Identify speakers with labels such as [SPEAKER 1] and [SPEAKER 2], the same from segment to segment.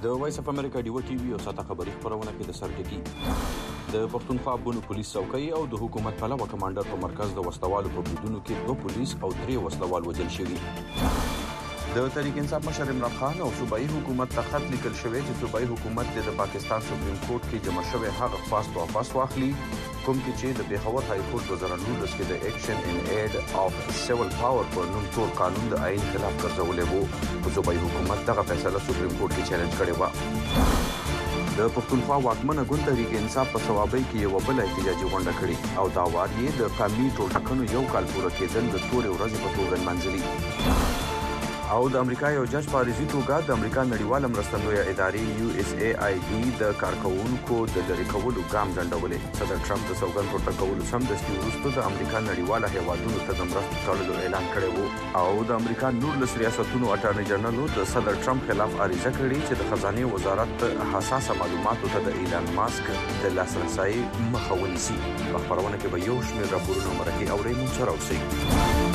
[SPEAKER 1] د وایس اف امریکا ډیو ټي وی او ساته خبري خبرونه کې د سرټکی د پښتونخوا بونو پولیس څوکۍ او د حکومت پلوه کمانډر په مرکز د وسلوالو په بریدونو کې 2 پولیس او 3 وسلوال وژل شوي. د تحریک انصاف مشر عمران خان او صوبایي حکومت ته خط لیکل شوی چې صوبایي حکومت د پاکستان سپریم کورټ کې جمع شوی هغه فاست واپس واخلي کوم چې د پیښور های کورټ 2019 کې د ایکشن ان ایډ اف سیول پاور په نوم ټول قانون د عین خلاف ګرځولې وو. صوبایي حکومت دغه فیصله سپریم کورټ کې چیلنج کړې و. د پښتونخوا واکمنه ګوند تحریک انصاف په ثوابي کې یو بل احتجاجي غونډه کړې او دا وار یې د قومي ټولټاکنو یو کال پوره کېدل د تورې ورځې په توګه منځلي. او د امریکا یو جج په عارضي توګه د امریکا نړیواله مرستندویه ادارې USAID د کارکونکو د لری کولو ګام ځنډولې. صدر ټرمپ د سوګند پورته کولو سمدستي وروسته د امریکا نړیواله هیوادونو ته د مرستو تړلو اعلان کړی وو او د امریکا 19 ریاستونو اټارنی جنرال د صدر ټرمپ خلاف عریضه کړې چې د خزانه وزارت حساسه معلوماتو ته د ایلان ماسک د لاسرسي مخه ونیسي. په خبرونه کې به یو شمېر راپورونه مرکه او ریمون سره اوسئ.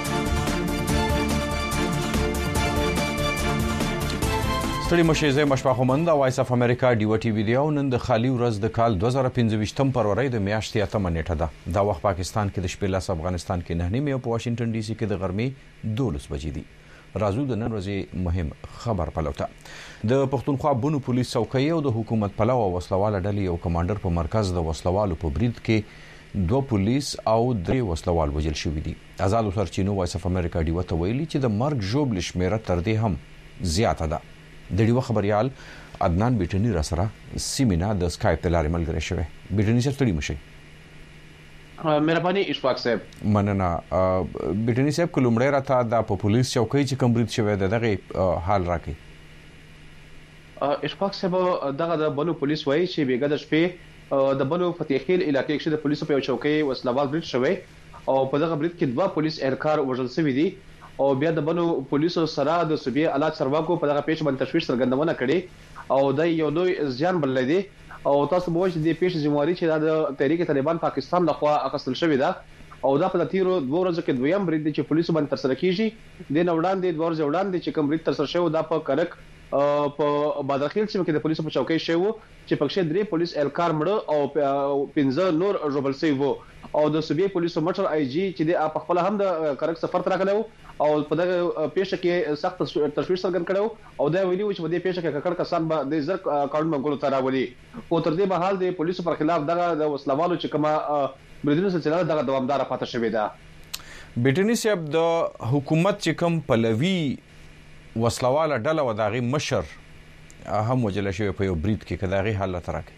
[SPEAKER 1] ستړي مشه زې مشفاخومند او وایس اف امریکا ډیو ټي وی دی او نن د خالي ورځ د کال 2015 فروری د میاشتې 8 نیټه ده. دا وخت پاکستان کې د شپې لاس افغانستان کې 9 نیمه او په واشنگټن ډي سي کې د غرمې 12 بجې دي. راځو د نن ورځې مهم خبر پلوته. د پښتونخوا بونو پولیس څوکۍ او د حکومت پلوه وسلواله ډلې او کمانډر په مرکز د وسلوالو په برید کې 2 پولیس او 3 وسلوال وژل شوي دي. آزاد سرچینو وایس اف امریکا ډیو ته ویلي چې د مرګ جوړ لشمیره تر دې هم زیاته ده. د ډیو خبريال عدنان بیٹنی را سره سیمینا د اسکایپ ته لارې ملګری شوی. بیٹنی سره ستړي مشي.
[SPEAKER 2] مهرباني اشفاق صاحب.
[SPEAKER 1] مننه. بیٹنی صاحب کومړی راته د پولیس چوکۍ چې کمبرید شوی دغه حال راکې.
[SPEAKER 2] اشفاق صاحب دغه د بنو پولیس وایي چې بیګه د شپې د بنو فتح خیل علاقې کې د پولیسو په چوکۍ وسلوال برید شوی او په دغه برید کې 2 پولیس اهلکار وژل شوي دي او بیا د بنو پولیسو سره د صوبې اعلی چارواکو په دغه پیښه باندې تشویش څرګندونه کړې او د یو لوی زیان بلل دي او تاسو به وایي د پیښې ذمہواری چې د تحریک طالبان پاکستان لخوا اخیستل شوې ده او دا په تیرو 2 ورځو کې دویم برید چې پولیسو باندې ترسره کیږي. د نوړاندې 2 ورځې وړاندې چې کوم برید ترسره شوی دا په کرک په بادرخیل سیمه کې د پولیسو په چوکۍ شوی چې پکښې 3 پولیس اهلکار مړ او 15 نور ژوبل شوي وو او د صوبې پولیسو مشر آی جی چې د خپل هم د کرک سفر تر راغلو او په دغه پیښه کې سخت تشویش څرګند کړو او دا ویلي و چې په دې پیښه کې ککړ کسان به د زر قانون منګولو ته راولي او تر دې مهال د پولیسو پر خلاف دغه د وسلوالو چې کومه بریدونو سلسله دغه دوامدار پاتې شوې ده.
[SPEAKER 1] بیٹنی صاحب د حکومت چې کوم پلوي وسلواله ډله و دغه مشر هم وجل شوی په یو برید کې کداغي حالت راکې.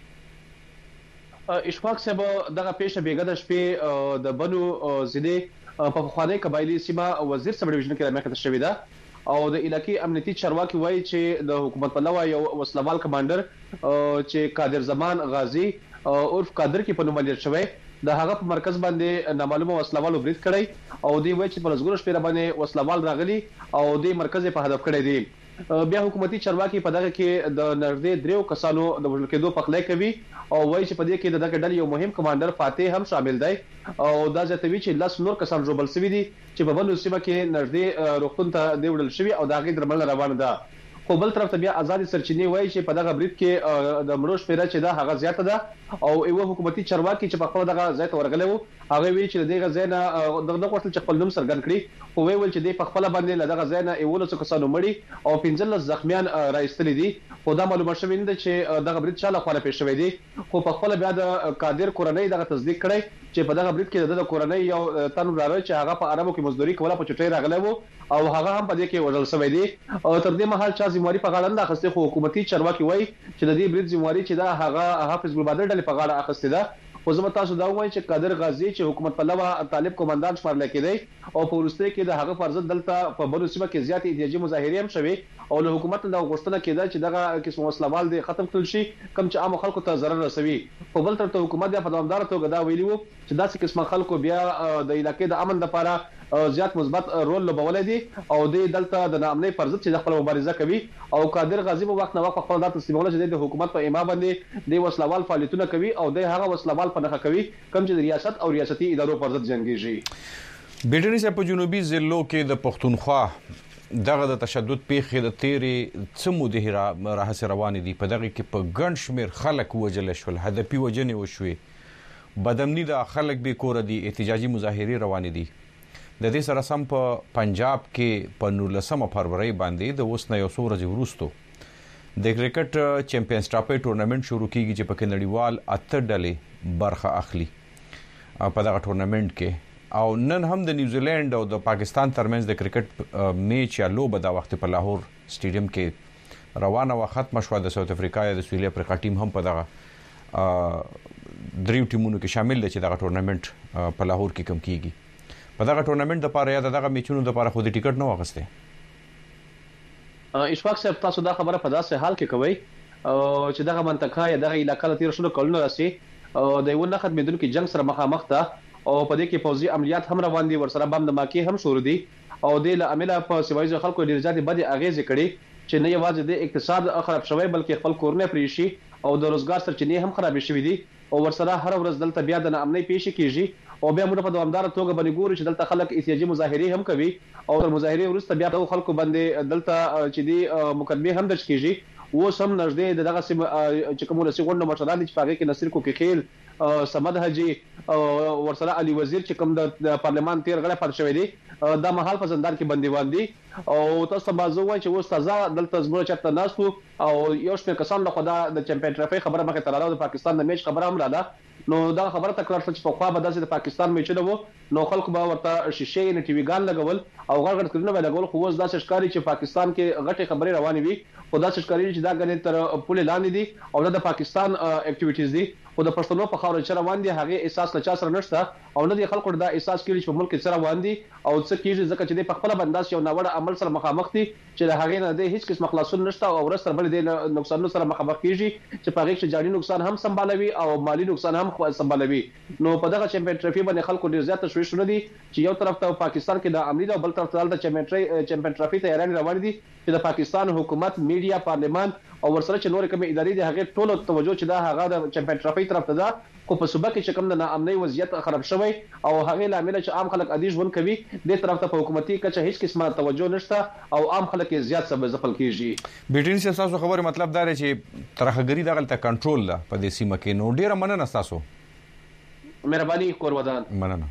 [SPEAKER 2] اشفاق صاحب دغه پیښه بیګه د شپې د بنو زیدې په خواني قبایلی سیمه وزیر سب ډیویژن کې راځي شوې ده او د علاقې امنیتي چارواکي وایي چې د حکومت په لوا یو وسلوال کمانډر چې قادر زمان غازی عرف قادر کې په نوم لري شوی د هغه په مرکز باندې نامعلومه وسلوال برید کړی او دی وایي چې په لږ شپه باندې وسلوال راغلي او د مرکز په هدف کړی دی. بیا حکومتي چارواکي په دغه کې د نږدې 3 کسانو د وژل کېدو په خلای کوي او وایي چې په دې کې دغه ډلې یو مهم کمانډر فاتح هم شامل دی او دا ځتوي چې لاس نور کسان جوړبل شوي دي چې په بلو سیمه کې نږدې روغتون ته دی وړل شوی او دغه درمل روان ده. خو بل طرف ته بیا آزاد سرچینې وایي چې په دغه برید کې د مړو شمیره چې دا هغه زیاته ده او یو حکومتي چارواکي چې په خپل دغه ځای ته ورغلی وو هغه وی چې دغه ځای نه دغه وخت چې خپل نوم څرګند کړي خو ویل چې د خپل باندې دغه ځای نه یو څو کسانو مړي او 15 زخمیان راځتلي دي. خو دا معلومه شوې ده چې دغه برید شاله خو نه پیښ شوی دی خو په خپل بیا د قادر کورنۍ دغه تصدیق کړي چې په دغه برید کې د کورنۍ یو تن راغی چې هغه په عربو کې مزدوري کوله په چټي راغلی وو او هغه هم په دې کې وژل شوی دی او تر دې مهال چې ذمہواری په غاړه نه اخیسته خو حکومتي چارواکي وایي چې د دې برید ذمہواری چې دا هغه حافظ ګلبادر ډلې په غاړه اخیسته ده. خو زما تاسو دا وایي چې قادر غازی چې حکومت په لوا طالب کمانډان شمارل کېدی او په ورسته کې د هغه فرض دلته په بنو سیمه کې زیات احتجاجي مظاهره هم شوي او له حکومت د غوښتنه کېده چې دغه قسم وسلوال دي ختم کړل شي کوم چې عام خلکو ته ضرر رسوي. په بل طرف ته حکومت په دوامدار توګه دا ویلي وو چې داسې قسم خلکو بیا د علاقې د امن لپاره زیات مثبت رول لوبولای دي او د دلته د نامنۍ پر ضد چې خپل مبارزه کوي او قادر غازی په وخت نه وخت خپل د تسلیمولو چې د حکومت په ایما باندې د وسلوال فعالیتونه کوي او د هغه وسلوال په نخښه کوي کوم چې د ریاست او ریاستي ادارو پر ضد جنگيږي.
[SPEAKER 1] بیټنی صاحب په جنوبي ضلعو کې د پښتونخوا دغه د تشدد پیښې د تیرې څه مودې راهسې روانې دي په دغه کې په ګڼ شمېر خلک ووژل شول هدفي وژنې وشوې بدامني د خلک بې کوره دي احتجاجي مظاهرې روانې دي د دې سره سم په پنجاب کې په 19 فروری باندې د اوس نه یو څو ورځې وروسته د کرکټ چیمپیونز ټرافي ټورنمنت شروع کیږي چې په کې نړیوال 8 ډلې برخه اخلي په دغه ټورنمنت کې او نن هم د نیوزیلند او د پاکستان ترمنځ د کرکټ میچ یا لوبه د وخت په لاهور سټیډیم کې روانه و ختم شو د ساوث افریقا یا د سویلي افریقا ټیم هم په دغه دریو ټیمونو کې شامل دي چې دغه ټورنمنت په لاهور کې کوم کیږي په دغه ټورنمنت لپاره یا دغه میچونو لپاره خو د ټیکټ نه واغسته
[SPEAKER 2] اشفاق صاحب تاسو دا خبره په داسې حال کې کوي چې دغه منطقه یا دغه علاقې له تیر شلو کلونو راسي د یو نه ختمېدونکو جنگ سره مخامخ ده او په دې کې فوزي عملیات هم روان دي ورسره بم د ماکي هم شروع دي او د عامله په سیمایي خلکو ډیر زیات بدی اغیز کړي چې نه یوازې د اقتصاد خراب شوی بلکې خپل کورونه پریشي او د روزګار سرچینې هم خراب شوي دي او ورسره هر ورځ دلته بیا د ناامنۍ پیښې کیږي او بیا موږ په دوامدار توګه باندې ګورو چې دلته خلک احتجاجي مظاهرې هم کوي او د مظاهرې وروسته بیا د خلکو باندې دلته چې دي مقدمه هم درج کیږي و سم نږدې دغه سم چې کوم رسي غونډه مشران چې پاګه کې نصیر کو کې خیل سمد حجي ورسره علي وزیر چې کوم د پارلمان تیر غړي پات شوی دی دا محل په زندان کې بنديوان دي او تاسو بازو وای چې وستازه دلته زموږ چرته ناسو او یو شمېر کسان له خدا د چمپیون ټرافي خبره مخه تر راو د پاکستان د میچ خبره هم راده نو دا خبره تکرار شو چې په خوا به داسې د پاکستان میچونه وو نو خلکو به ورته شیشې نه ټي وی ګان لګول او غړغړ کړنه به لګول خو اوس داسې ښکاری چې پاکستان کې غټه خبره روانې وي خو داسې ښکاری چې دا غنې تر پوله لاندې دي او د پاکستان اکټیویټیز دي خو د پښتنو په خاور چې روان دي هغه احساس له چا سره نشته او نه دي خلکو دا احساس کړي چې په ملک کې سره روان دي او څه کیږي ځکه چې د خپل بنداس یو ناوړه عمل سره مخامخ دي چې د هغه نه د هیڅ قسم خلاصون نشته او ورسره بل د نقصانونو سره مخامخ کیږي چې په هغه کې جاري نقصان هم سمبالوي او مالی نقصان هم سمبالوي نو په دغه چمپیون ټرافي باندې خلکو ډیر زیات تشویش نه دي چې یو طرف ته پاکستان کې د عملی او بل طرف ته د چمپیون ټرافي تیاری روان دي چې د پاکستان حکومت میډیا پارلمان او ورسره چې نور کوم ادارې د هغه ټولو توجه چې دا هغه د چمپیون ټرافي طرف ته ده خو په صوبه کې چې کوم د ناامنۍ وضعیت خراب شوی او هغه لامل چې عام خلک عادي ژوند کوي د طرف ته په حکومتي کچه هیڅ قسمه توجه نشته او عام خلک زیات سبب ځپل کیږي
[SPEAKER 1] بیټین تاسو خبره مطلب دا چې ترهګری دغه ته کنټرول ده په دې سیمه کې نو ډیره مننه تاسو
[SPEAKER 2] مهرباني کور ودان
[SPEAKER 1] مننه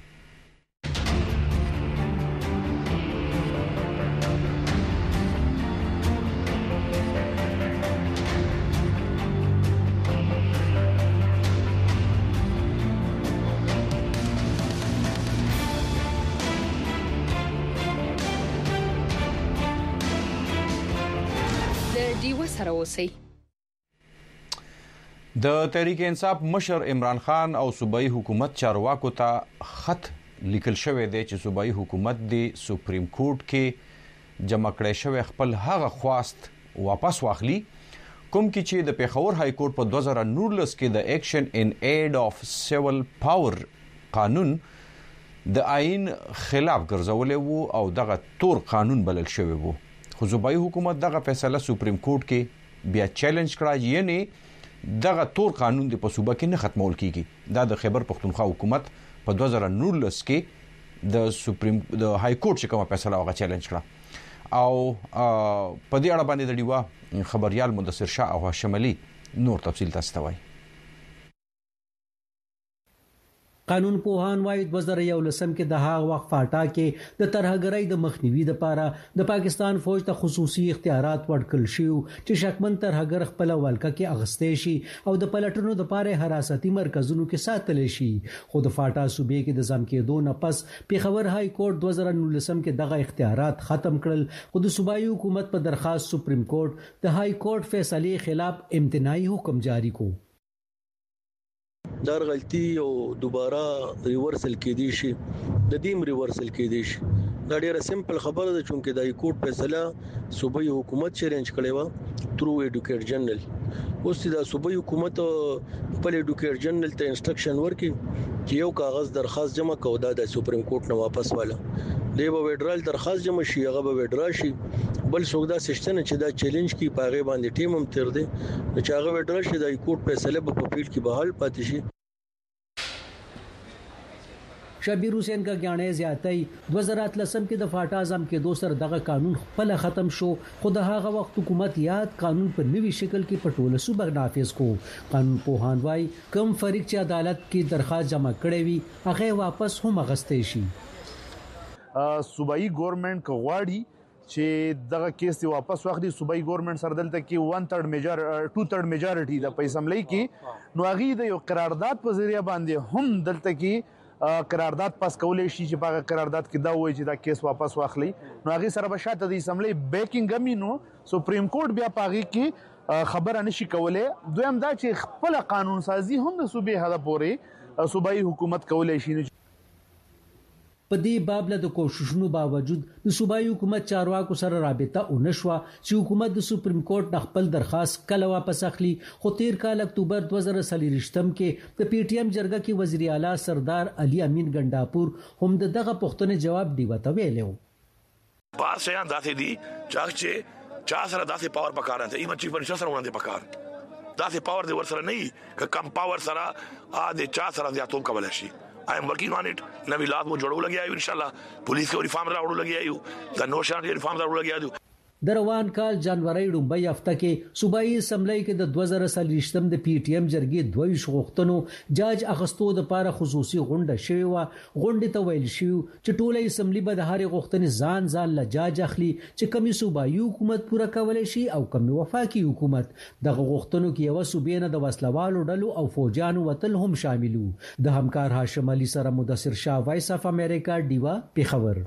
[SPEAKER 1] د تحریک انصاف مشر عمران خان او صوبایي حکومت چارواکو ته خط لیکل شوی دی چې صوبایي حکومت د سپریم کورټ کې جمع کړی شوی خپل هغه خواست واپس واخلي کوم کې چې د پیښور های کورټ په 2019 کې د ایکشن ان ایډ اف سیول پاور قانون د آئین خلاف ګرځولې وو او دغه تور قانون بلل شوی وو خو صوبایي حکومت دغه فیصله سپریم کورټ کې بیا چیلنج کړی یعنی دغه تور قانون د په صوبه کې نه ختمول کیږي دا د خیبر پختونخوا حکومت په 2019 کې د سپریم د های کورټ چې کومه فیصله هغه چیلنج کړه او په دې اړه باندې د ډیوا خبريال مدثر شاه او شمالي نور تفصیل تاسو ته وایي
[SPEAKER 3] قانون پوهان وايي 2011 کې د هغه وخت فاټا کې د ترهګرۍ د مخنیوي لپاره د پاکستان فوج ته خصوصي اختیارات ورکړل شو چې شکمن ترهګر خپل ولکه کې اغستې شي او د پلټنو لپاره حراستي مرکزونو کې ساتل شي خو د فاټا صوبې کې د ځم کېدو نه پس پیښور های کورټ 2019 کې دغه اختیارات ختم کړل خو د صوبایي حکومت په درخواست سپریم کورټ د های کورټ فیصله خلاف امتناعي حکم جاری کو
[SPEAKER 4] دار غلطي او دوباره ریورسل کېدی شي د دیم ریورسل کېدی شي دا ډیره سمپل خبره ده چې د های کورټ فیصله صوبایي حکومت چیلنج کړي و تھرو ایډوکیټ جنرال اوس دا صوبایي حکومت خپل ایډوکیټ جنرال ته انسټرکشن ورکړي چې یو کاغذ درخواست جمع کوو دا د سپریم کورټ نه واپس والا دی به وډرال درخواست جمع شي هغه به وډرا شي بل څوک دا سشتنه چې دا چیلنج کی پاغه باندې ټیم هم تر دي چې هغه وډرا شي د های کورټ فیصله په پیل کې بحال پاتې شي
[SPEAKER 3] شبیر حسین کا غاڼې زیاتې 2013 کې د فاټا اعظم کې دوسر دغه قانون خپل ختم شو خو د هغه وخت حکومت یاد قانون په نوي شکل کې په ټوله صوبه نافذ کو. قانون پوهان وايي کم فریق چې عدالت کې درخواست جمع کړي وي هغه واپس هم غستې شي.
[SPEAKER 5] صوبایي ګورنمنت کوغواړي چې دغه کیس دی واپس واخلي. صوبایي ګورنمنت سره دلته کې 2/3 میجارټي د اسمبلی کې نو هغه د یو قرارداد په ذریعہ باندې هم دلته کې قرارداد پاس کولای شي چې په قرارداد کې دا وایي چې دا کیس واپس واخلي. نو هغه سره به شاته د اسمبلی بیکینګ امینو سپریم کورټ بیا پاږي کې خبره نشي کولای. دویم دا چې خپل قانون سازي هم د صوبې هدا پورې صوبایي حکومت کولای شي.
[SPEAKER 3] په دې باب له کوششونو باوجود د صوبایي حکومت چارواکو سره رابطه ونشوه چې حکومت د سپریم کورټ خپل درخواست کله واپس اخلي. خو تیر کال اکتوبر 2023 کې د پی ټی ایم جرګه کې وزیر اعلی سردار علي امین ګنڈاپور هم دغه پوښتنې جواب دی وته ویلو.
[SPEAKER 6] بار شیان داسې دي چې چا سره داسې پاور پکاره ته ایمن چیف منسٹر سره وړاندې پکار داسې پاور دی ور سره نه ک کم پاور سره د چا سره زیاتوم کولای شي. I am working on it. نوی لات مو جوړو لګیا یو ان شاء الله پولیس کې ریفارم راوړو لګیا یو د نوشان ریفارم راوړو لګیا یو.
[SPEAKER 3] د روان کال جنوري ډومبۍ هفته کې صوبایي اسمبلی کې د 2023 د پی ټی ایم جرګې 22 غوښتنو جاج اغستو د لپاره خصوصي غونډه شوې و. غونډې ته ویل شو چې ټوله اسمبلی به د هرې غوښتنې ځان له جاج اخلي چې کومي صوبایي حکومت پوره کولای شي او کومي وفاقي حکومت. دغه غوښتنو کې یو صوبې نه د وسلوالو ډلو او فوجانو وتل هم شامل وو. د همکار هاشم علي سره مدثر شاه وایس اف امریکا دیوا پیښور.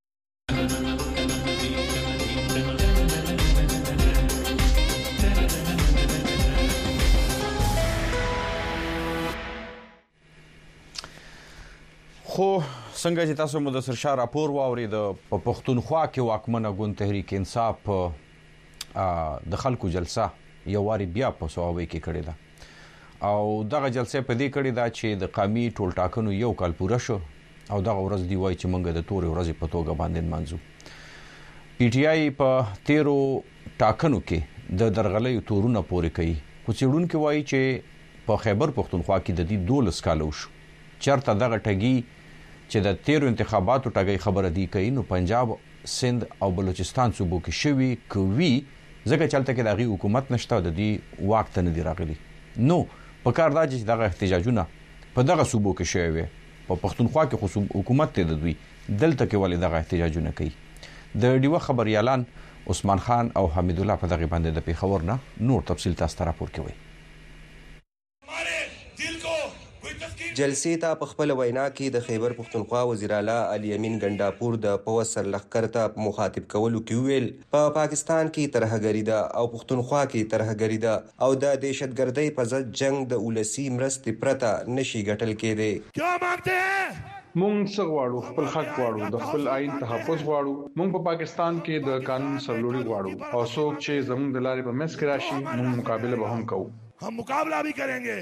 [SPEAKER 1] خو څنګه چې تاسو مدثر شاه راپور واورید په پښتونخوا کې واکمنه ګوند تحریک انصاف د خلکو جلسه یو واری بیا په سوابي کې کړې ده او دغه جلسه په دې کړې ده چې د قومي ټولټاکنو یو کال پوره شو او دغه ورځ دی وای چې موږ د تورې ورځې په توګه باندې منځو. پی ټی آی په 13 ټاکنو کې د درغلۍ تورونه پورې کوي. خو څېړونکو وایي چې په خیبر پښتونخوا کې د دې 12 کال وشو چرته دغه ټګي چې د 13 انتخاباتو ټګي خبره دی کوي نو پنجاب سند او بلوچستان صوبو کې شوي کوي ځکه چلته کې دغه حکومت نشته د دې واک ته نه دی راغلي. نو په کار دا چې دغه احتجاجونه په دغه صوبو کې شوي په پښتونخوا کې حکومت ته د دوی دلته کې ولې دغه احتجاجونه کوي. د ډیوه خبريالان عثمان خان او حمید الله په دغه باندې د پیښور نه نور تفصیل تاسو ته راپور کوي.
[SPEAKER 7] جلسې ته په خپل وینا کې د خیبر پښتونخوا وزیر اعلی علي امین ګنڈاپور د پوسر لخر ته مخاطب کولو کې ویل په پاکستان کې ترهګری ده او پښتونخوا کې ترهګری ده او د دهشتګردۍ په ضد جنگ د اولسي مرستې پرته نشي ګټل کېده.
[SPEAKER 6] کیا مانگتے ہیں
[SPEAKER 8] مونږ څه غواړو؟ خپل حق غواړو، د خپل آئین تحفظ غواړو. مونږ په پاکستان کې د قانون سرلوړي غواړو او څوک چې زموږ د لارې په مس کې راشي مونږ مقابله به هم کوو.
[SPEAKER 6] हम मुकाबला भी करेंगे.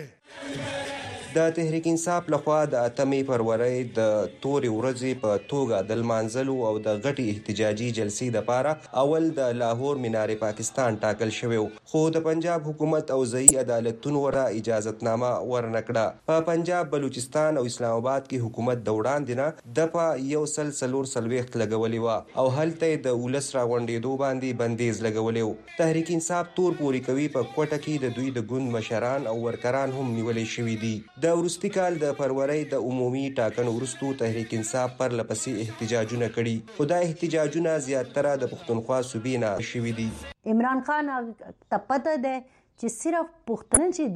[SPEAKER 7] د تحریک انصاف لخوا د 8 فروری د تورې ورځې په توګه د لمانځلو او د غټي احتجاجي جلسې لپاره اول د لاهور مینارې پاکستان ټاکل شوی خو د پنجاب حکومت او ځایي عدالتونو ورا اجازهتنامه ورنکړه. په پنجاب بلوچستان او اسلام آباد کې حکومت د وړاندې نه د په یو سلسلور سلويخت لګولې و او هلته د ولس راغونډېدو باندې بندیز لګولې و. تحریک انصاف تور پوری کوي په کوټه کې د دوی د ګوند مشران او ورکران هم نیولې شوې دي. د وروستي کال د فروری د عمومي ټاکنو وروسته تحریک انصاف پر لپسې احتجاجونه کړي. خدای احتجاجونه زیاتره د پښتونخوا صوبې نه شوي دي.
[SPEAKER 9] عمران خان ته پته ده چې صرف پښتون چې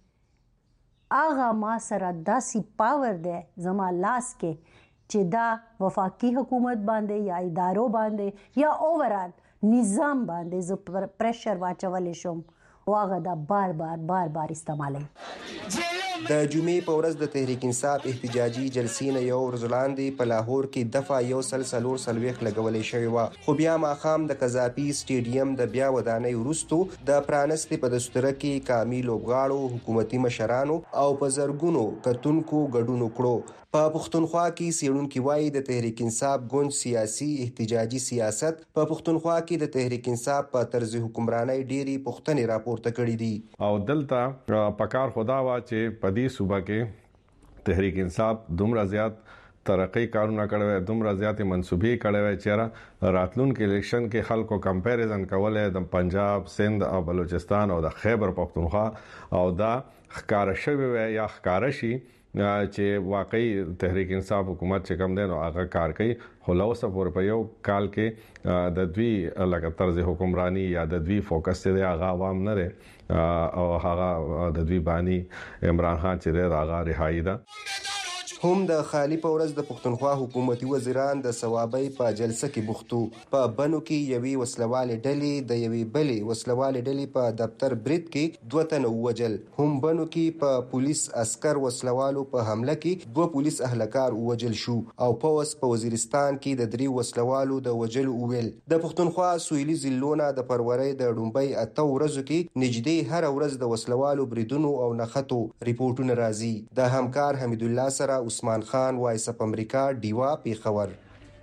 [SPEAKER 9] دی هغه ما سره داسې پاور ده زما لاس کې چې دا وفاقي حکومت باندې یا ادارو باندې یا اوورال نظام باندې زه پریشر واچولې شم او هغه دا بار بار استعمالوي.
[SPEAKER 7] د جمعې په ورځ د تحریک انصاف احتجاجي جلسې نه یو ورځ وړاندې په لاهور کې دفعه یو سلسلور سلويخت لګولې شوی و خو بیا ماښام د قذافي سټیډیم د بیا ودانۍ وروسته د پرانستې په دستور کې کامل لوبغاړو حکومتي مشرانو او په زرګونو کتونکو ګډون وکړو. په پښتونخوا کې څېړونکي وایي د تحریک انصاف ګوند سیاسي احتجاجي سیاست په پښتونخوا کې د تحریک انصاف په طرز حکمرانۍ ډېری پوښتنې راپورته کړې دي
[SPEAKER 10] او دلته پکار خدا وا چې په دې صوبه کې تحریک انصاف دومره زیات ترقی کارونه کړي دومره زیاتې منسوبې کړي چې راتلونکو الیکشن کې خلکو کمپیریزن کولای د پنجاب، سند او بلوچستان او د خیبر پختونخوا او دا ښکار شوی یا ښکار شي چې واقعي تحریک انصاف حکومت چې کم دین او هغه کار کوي خو له اوسه پورې په یو کال کې د دوی لکه طرز حکمرانی یا د دوی فوکس چې هغه عوام نه لري او هغه د دوی بانی عمران خان چې د هغه رهایی ده.
[SPEAKER 7] هم د خالی په ورځ د پښتونخوا حکومتي وزیران د ثوابي په جلسه کې بوختو. په بنو کې یوې وسلوالې ډلې د یوې بلې وسلوالې ډلې په دفتر برید کې 2 تنه ووجل. هم بنو کې په پولیس عسكر وسلوالو په حمله کې 2 پولیس اهلکار ووجل شو او په وزیرستان کې د 3 وسلوالو د وجل وویل. د پښتونخوا سویلي ضلعونه د فروری د ډومبۍ 8 ورځو کې نږدې هر ورځ د وسلوالو بریدونو او نخښتو ریپورتونه راځي. د همکار حمید الله سره عثمان خان، وایس اف امریکا، ډیوا، پیښور.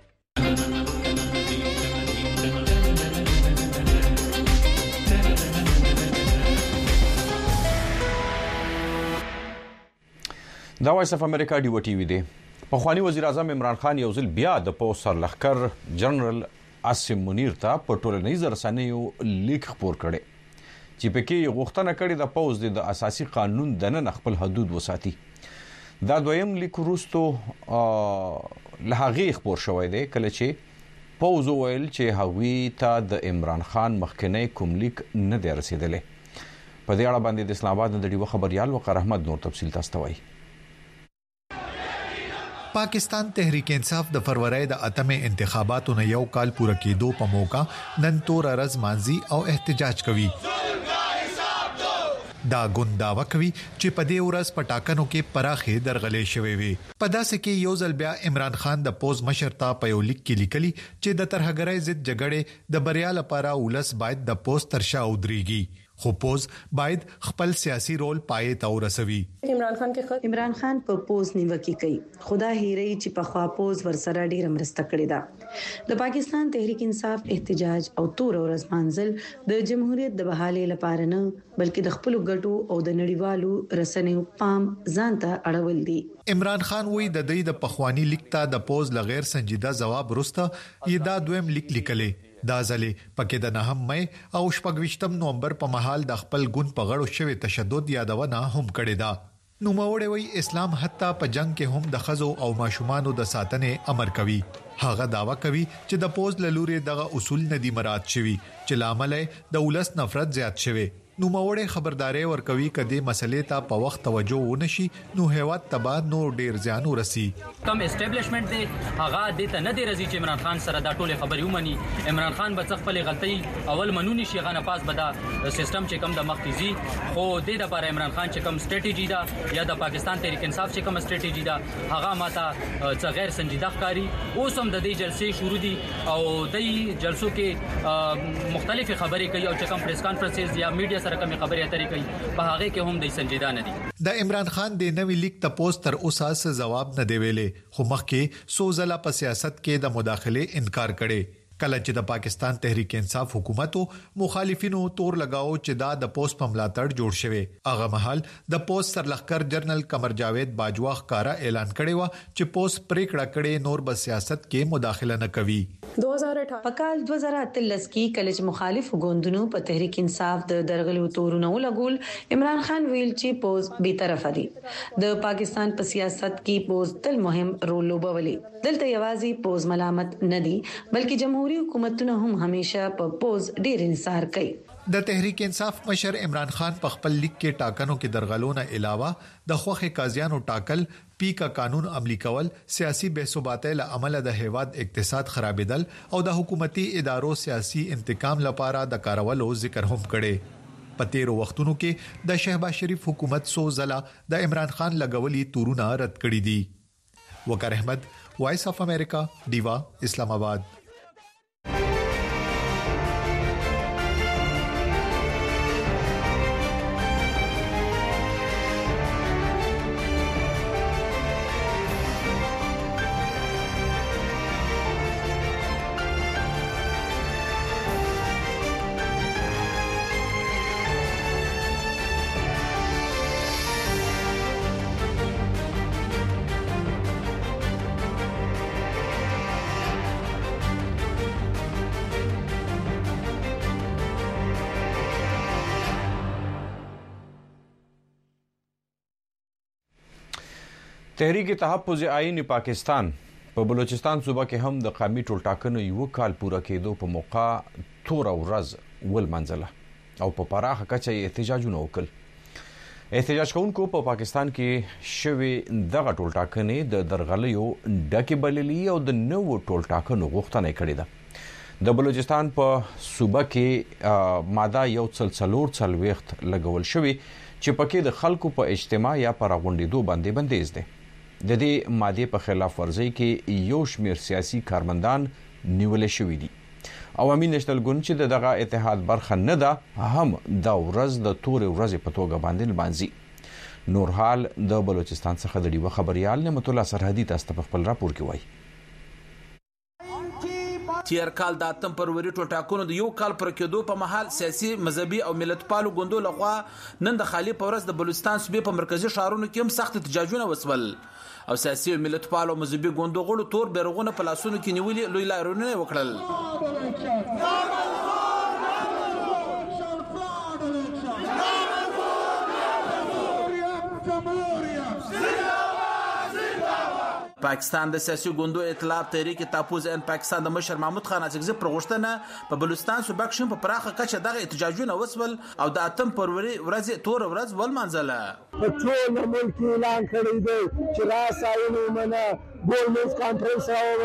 [SPEAKER 1] دا وایس اف امریکا ډیوا ټي وي دی. پخوانی وزیر اعظم عمران خان یو ځل بیا د پولیس سرلښکر جنرال عاصم منیر ته په ټولنیزو رسنیو لیک خپور کړي چې پکې غوښتنه کړې د پولیس د اساسي قانون دننه خپل حدود وساتي. دا دویم لیک وروسته له هغې خپور شوی دی کله چې پوز وویل چې هغوی ته د عمران خان مخکنی کوم لیک نه دی رسېدلی. په دې اړه باندې د اسلام آباد نه د ډیوه خبریال وقار احمد نور تفصیل تاسو ته وایي.
[SPEAKER 11] پاکستان تحریک انصاف د فروری د 8 انتخاباتو نه یو کال پوره کېدو په موقع نن تور ورځ مانځي او احتجاج کوي. دا ګونداوه کوي چې په دې ورځ پټاکنو کې پراخې درغلې شوې وي. په داسې کې یو ځل بیا عمران خان د پوز مشر ته په یو لیک کې لیکلي چې د ترهګرۍ ضد جګړې د بریا لپاره ولس باید د پوز تر شا ودرېږي خو پوز باید خپل سیاسي رول پای ته ورسوي.
[SPEAKER 12] عمران خان په پوز نیوکه کوي خدا هیري چې په خوا پوز ورسره ډیر مرسته کړې ده. د پاکستان تحریک انصاف احتجاج او تور ورځ منزل د جمهوریت د بحالي لپاره نه بلکې د خپل ګټو او د نړیوالو رسنیو پام ځان ته اړول دي.
[SPEAKER 11] عمران خان وی د دې د پخوانی لیک ته د پوز لغیر سنجیده جواب ورسته یی دا دویم لیک لیکلې. دا ځلې پکې د 9 مې او 28 نومبر په محل د خپل ګوند په غړو شوی تشدد یادونه هم کړې ده. نو موري وی اسلام حتی په جنگ کې هم د خزو او ماشومانو د ساتنې امر کوي. هغه داوا کوي چې د پوز لوري دغه اصول ندي مراد شوی چې لامل د ولس نفرت زیات شوی. نو موري خبرداري ورکوي کدي مسلې ته په وخت توجه ونشي نو هیواد تبا نور ډیر ځان ورسي.
[SPEAKER 13] کم اسټابلیشمنت دی هغه د ته نه دی رضی چې عمران خان سره دا ټوله خبري ومني. عمران خان به خپل غلطي اول منونی شي غنه پاس بدا سیستم چې کم د مختزي خو د لپاره عمران خان چې کم سټریټیجی دا یا د پاکستان تحریک انصاف چې کم سټریټیجی دا هغه ماته څه غیر سنجیده ښکاری. اوس هم د دې جلسې شروع دي او د جلسو کې مختلف خبرې کوي او چې کم پریس کانفرنسز یا میډیا رقم خبرې اترې کوي په هغه کې هم د سنجیده نه دي.
[SPEAKER 11] د عمران خان د نوې لیک ته پوسټ تر اوسه جواب نه دی ویلې خو مخکې سوزله په سیاست کې د مداخله انکار کړي. کله چې د پاکستان تحریک انصاف حکومتو مخالفینو تور لگاو چې دا د پوسټ په ملاتړ جوړ شوی. هغه مهال د پوسټ سرلښکر جنرال قمر جاوید باجوا ښکارا اعلان کړی و چې پوسټ پریکړه کړي نور به سیاست کې مداخله نه کوي.
[SPEAKER 12] 2018 په کال 2013 کې کله چې مخالف ګوندونو په تحریک انصاف د درغلو تورونو لګول عمران خان ویل چې پوز بي طرف دي. د پاکستان په سیاست کې پوز تل مهم رول لوبولي. دلته یوازې پوز ملامت نه دي بلکې جمهوریت حکومتونه هم همیشه په پوز ډیر انصار کوي.
[SPEAKER 11] د تحریک انصاف مشر عمران خان په خپل لیک کې ټاکنو کې درغلونه علاوه د خوخه قاضیانو ټاکل پی کا قانون عملی کول سیاسي بهثباتۍ له عمل د هیواد اقتصاد خرابېدل او د حکومتي ادارو سیاسي انتقام لپاره د کارولو ذکر هم کړي. په تیرو وختونو کې د شهباز شریف حکومت سو زلا د عمران خان لګولي تورونه رد کړي دي. وقار احمد، وایس اف امریکا، ډیوا، اسلام آباد.
[SPEAKER 1] تحریک تحفظ آئین پاکستان په بلوچستان صوبه کې هم د قومي ټولټاکنو یو کال پوره کېدو په موقع تور ورځ ولمنځله او په پراخه کچه احتجاجونه وکړل. احتجاج کوونکو په پاکستان کې شوی دغه ټولټاکنې د درغلیو ډکې بللي او د نوو ټولټاکنو غوښتنه کړې ده. د بلوچستان په صوبه کې ماده 140 لګول شوی چې پکې د خلکو په اجتماع یا پر غونډېدو باندې بندیز ده. د دې ماده په خلاف ورزي کې یو شمېر سیاسي کارمندان نیول شوی دي. عوامي نېشنل ګوند چې دغه اتحاد برخه نه ده هم د ورځ د تور ورځ په توګه باندې لمانځي. نور حال د بلوچستان څخه د ډیوه خبريال نعمت الله سرحدي تاسو په خپل راپور کې وایي.
[SPEAKER 14] تیر کال د 8 فروری ټولټاکنو د یو کال پر کېدو په محل سیاسي مذهبي او ملتپالو ګوندو لخوا نن د خالی پورس د بلوچستان صوبې په مرکزی ښارونو کې هم سخت احتجاجونه وسول او سیاسي او ملتپالو مذهبي ګوندو غړو تور بیرغونه په لاسونو کې نیولې لوی لارونه وکړل. پاکستان د سیاسي ګوندو ائتلاف تحریک تحفظ آئین پاکستان د مشر محمود خان اڅکزي پر غوښتنه په بلوچستان صوبه کې په پراخه کچه دغه احتجاجونه وسول او د 8 فروری ورځ تور ورځ ولمنځله.
[SPEAKER 15] په ټول ملک اعلان کړی دی چې راسایي ومنه ګورنمنت کانفرنس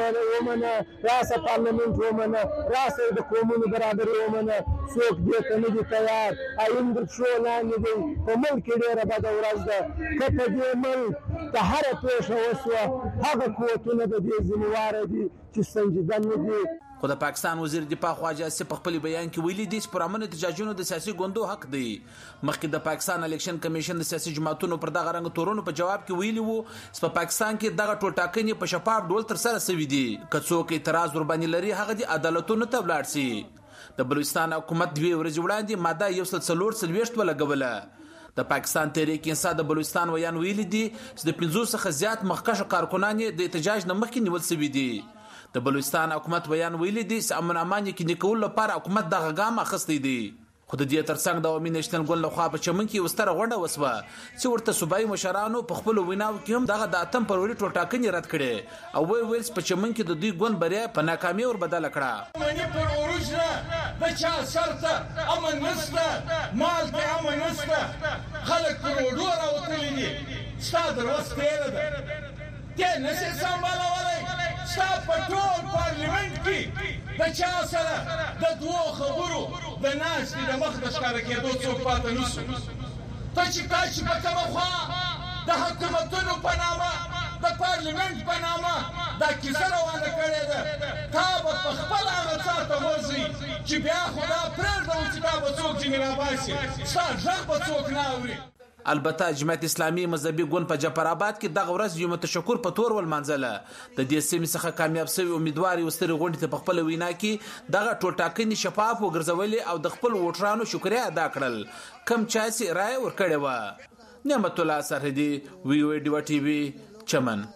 [SPEAKER 15] ومنه راسه پارلیمنت ومنه راسه د قومونو برابري ومنه څوک دې ته نه دي تیار. آئین د شو لاندې دی په ملک ډېره بده ورځ ده که په دې ملک د هره پیښه وسوه هغه قوتونه د دې ذمہوار دي چې سنجیده نه دي.
[SPEAKER 14] خو د پاکستان وزیر دفاع خواجه اسف په خپل بیان کې ویلي دي چې پرامن احتجاجونو د سیاسي ګوندو حق دی. مخکې د پاکستان الیکشن کمیشن د سیاسي جماعتونو پر دغه رنګ تورونو په جواب کې ویلي وو چې په پاکستان کې دغه ټولټاکنې په شفاف ډول تر سره شوې دي. که څوک اعتراض ور باندې لري هغه د عدالتونو ته ولاړ شي. د بلوچستان حکومت 2 ورځې وړاندې ماده 140 ولګوله. د پاکستان تحریک انصاف د بلوچستان ویان ویلي دي چې د 500 څخه زیات مخکښ کارکونان د احتجاج نه مخکې نیول شوي دي. د بلوچستان حکومت ویان ویلي دي چې امن امان کې نکول لپاره حکومت دغه ګام اخیستی دی. خو د دې ترڅنګ د عوامي نېشنل ګوند لخوا په چمن کې وستره غونډه وسوه چې ورته صوبایي مشرانو په خپل ویناو کې هم دغه د 8 فروری ټولټاکنې رد کړي او ویل په چمن کې د دوی ګوند بریا په ناکامۍ ور بدل کړه.
[SPEAKER 16] منی پر اوروجنا د چا سرته امن نشته مال ته امن نشته خلک پر وډور راوتلي دي ستاسو وسته ده ته نشي سمبالولای ستاسو په ټول پارلیمنت کې د چا سره د دوه خبرو د ناس د مخ د ښکار کېدو څوک پاتې نشو. ته چې تاسو په کومه خوا د حکومتونو په نامه د پارلیمنت په نامه دا کیسه روانه کړې ده تا په خپل هغه څه ته ورځي چې بیا خدا پرېږدو چې دا به څوک ځینې راباسي ستا غږ به څوک نه اوري.
[SPEAKER 14] البته جماعت اسلامي مذهبي ګوند په جعفر آباد کې دغه ورځ یو متشکر په تور ولمنځله. د دې سیمې څخه کامیاب شوی امیدوار یو ستر غونډې ته په خپل وینا کې دغه ټولټاکنې شفاف وګرځولې او د خپل ووټرانو شکریا ادا کړل کم چا چې رائے ورکړې و. نعمت الله سرحدي وی او ډیو ټي وي چمن.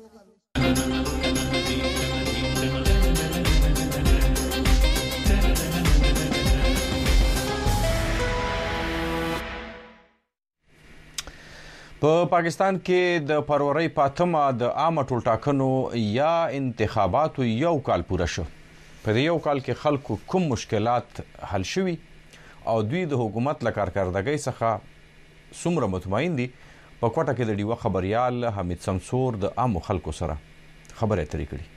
[SPEAKER 1] په پاکستان کې د فروری پاتمه د عامه ټولټاکنو یا انتخاباتو یو کال پوره شو. په دې یو کال کې خلکو کوم مشکلات حل شوي او دوی د حکومت له کارکردګۍ څخه څومره مطمئن دي په کوټه کې د ډیوه خبريال حمید سمسور د عامو خلکو سره خبرې اترې کړې.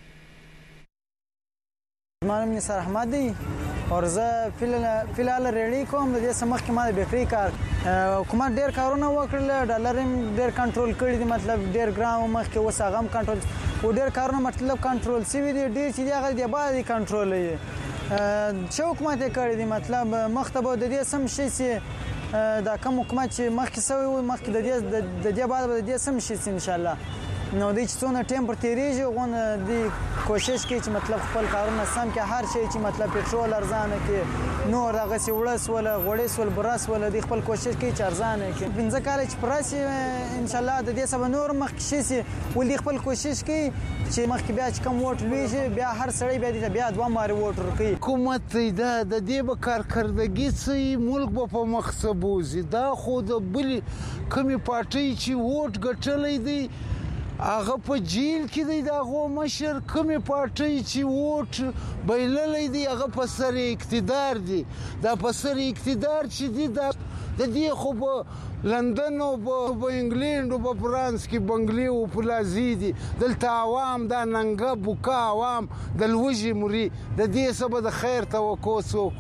[SPEAKER 17] مانم نثار احمد دی اور زه فلال ریډي کوم د دې سمخ کې ما د بیکري کار حکومت ډیر کارونه وکړل ډالر ډیر کنټرول کړی دی مطلب ډیر ګرام مخ کې وساغم کنټرول و ډیر کارونه مطلب کنټرول سی وی دی ډیر چې هغه دی باندې کنټرول یې چې حکومت کړی دی مطلب مختبه د دې سم شي چې دا کوم حکومت چې مخ کې سوی مخ کې د دې بعد د دې سم شي ان شاء الله نو د څونه ټیم پر تیریږي غون د کوشش کوي چې مطلب خپل کارونه سم کې هر شي چې مطلب پټرول ارزانه کې نور هغه سی وړس ولا غوړیس ول براس ولا د خپل کوشش کوي چې ارزانه کې بنځه کال چې پراسي ان شاء الله د دې سبا نور مخ کې شي ول خپل کوشش کوي چې مخ کې بیا چې کم ووټ لوي بیا هر سړی بیا دوه ماري ووټ ورکړي
[SPEAKER 18] حکومت د دې به کارکردګي سي ملک به په مخسبوزي دا خو د بل کمی پارټي چې ووټ ګټلې دي هغه په جیل کې دی دغه مشر کومې پارټۍ چې ووټ بایللی دی هغه په سر اقتدار دی دا په سر اقتدار چې دی د دې خو په لندن او په انګلند او په فرانس کې بنگلي او پلازي دي دلته عوام دا ننګه بوکا عوام د لوږې مري د دې سبب د خیر توقع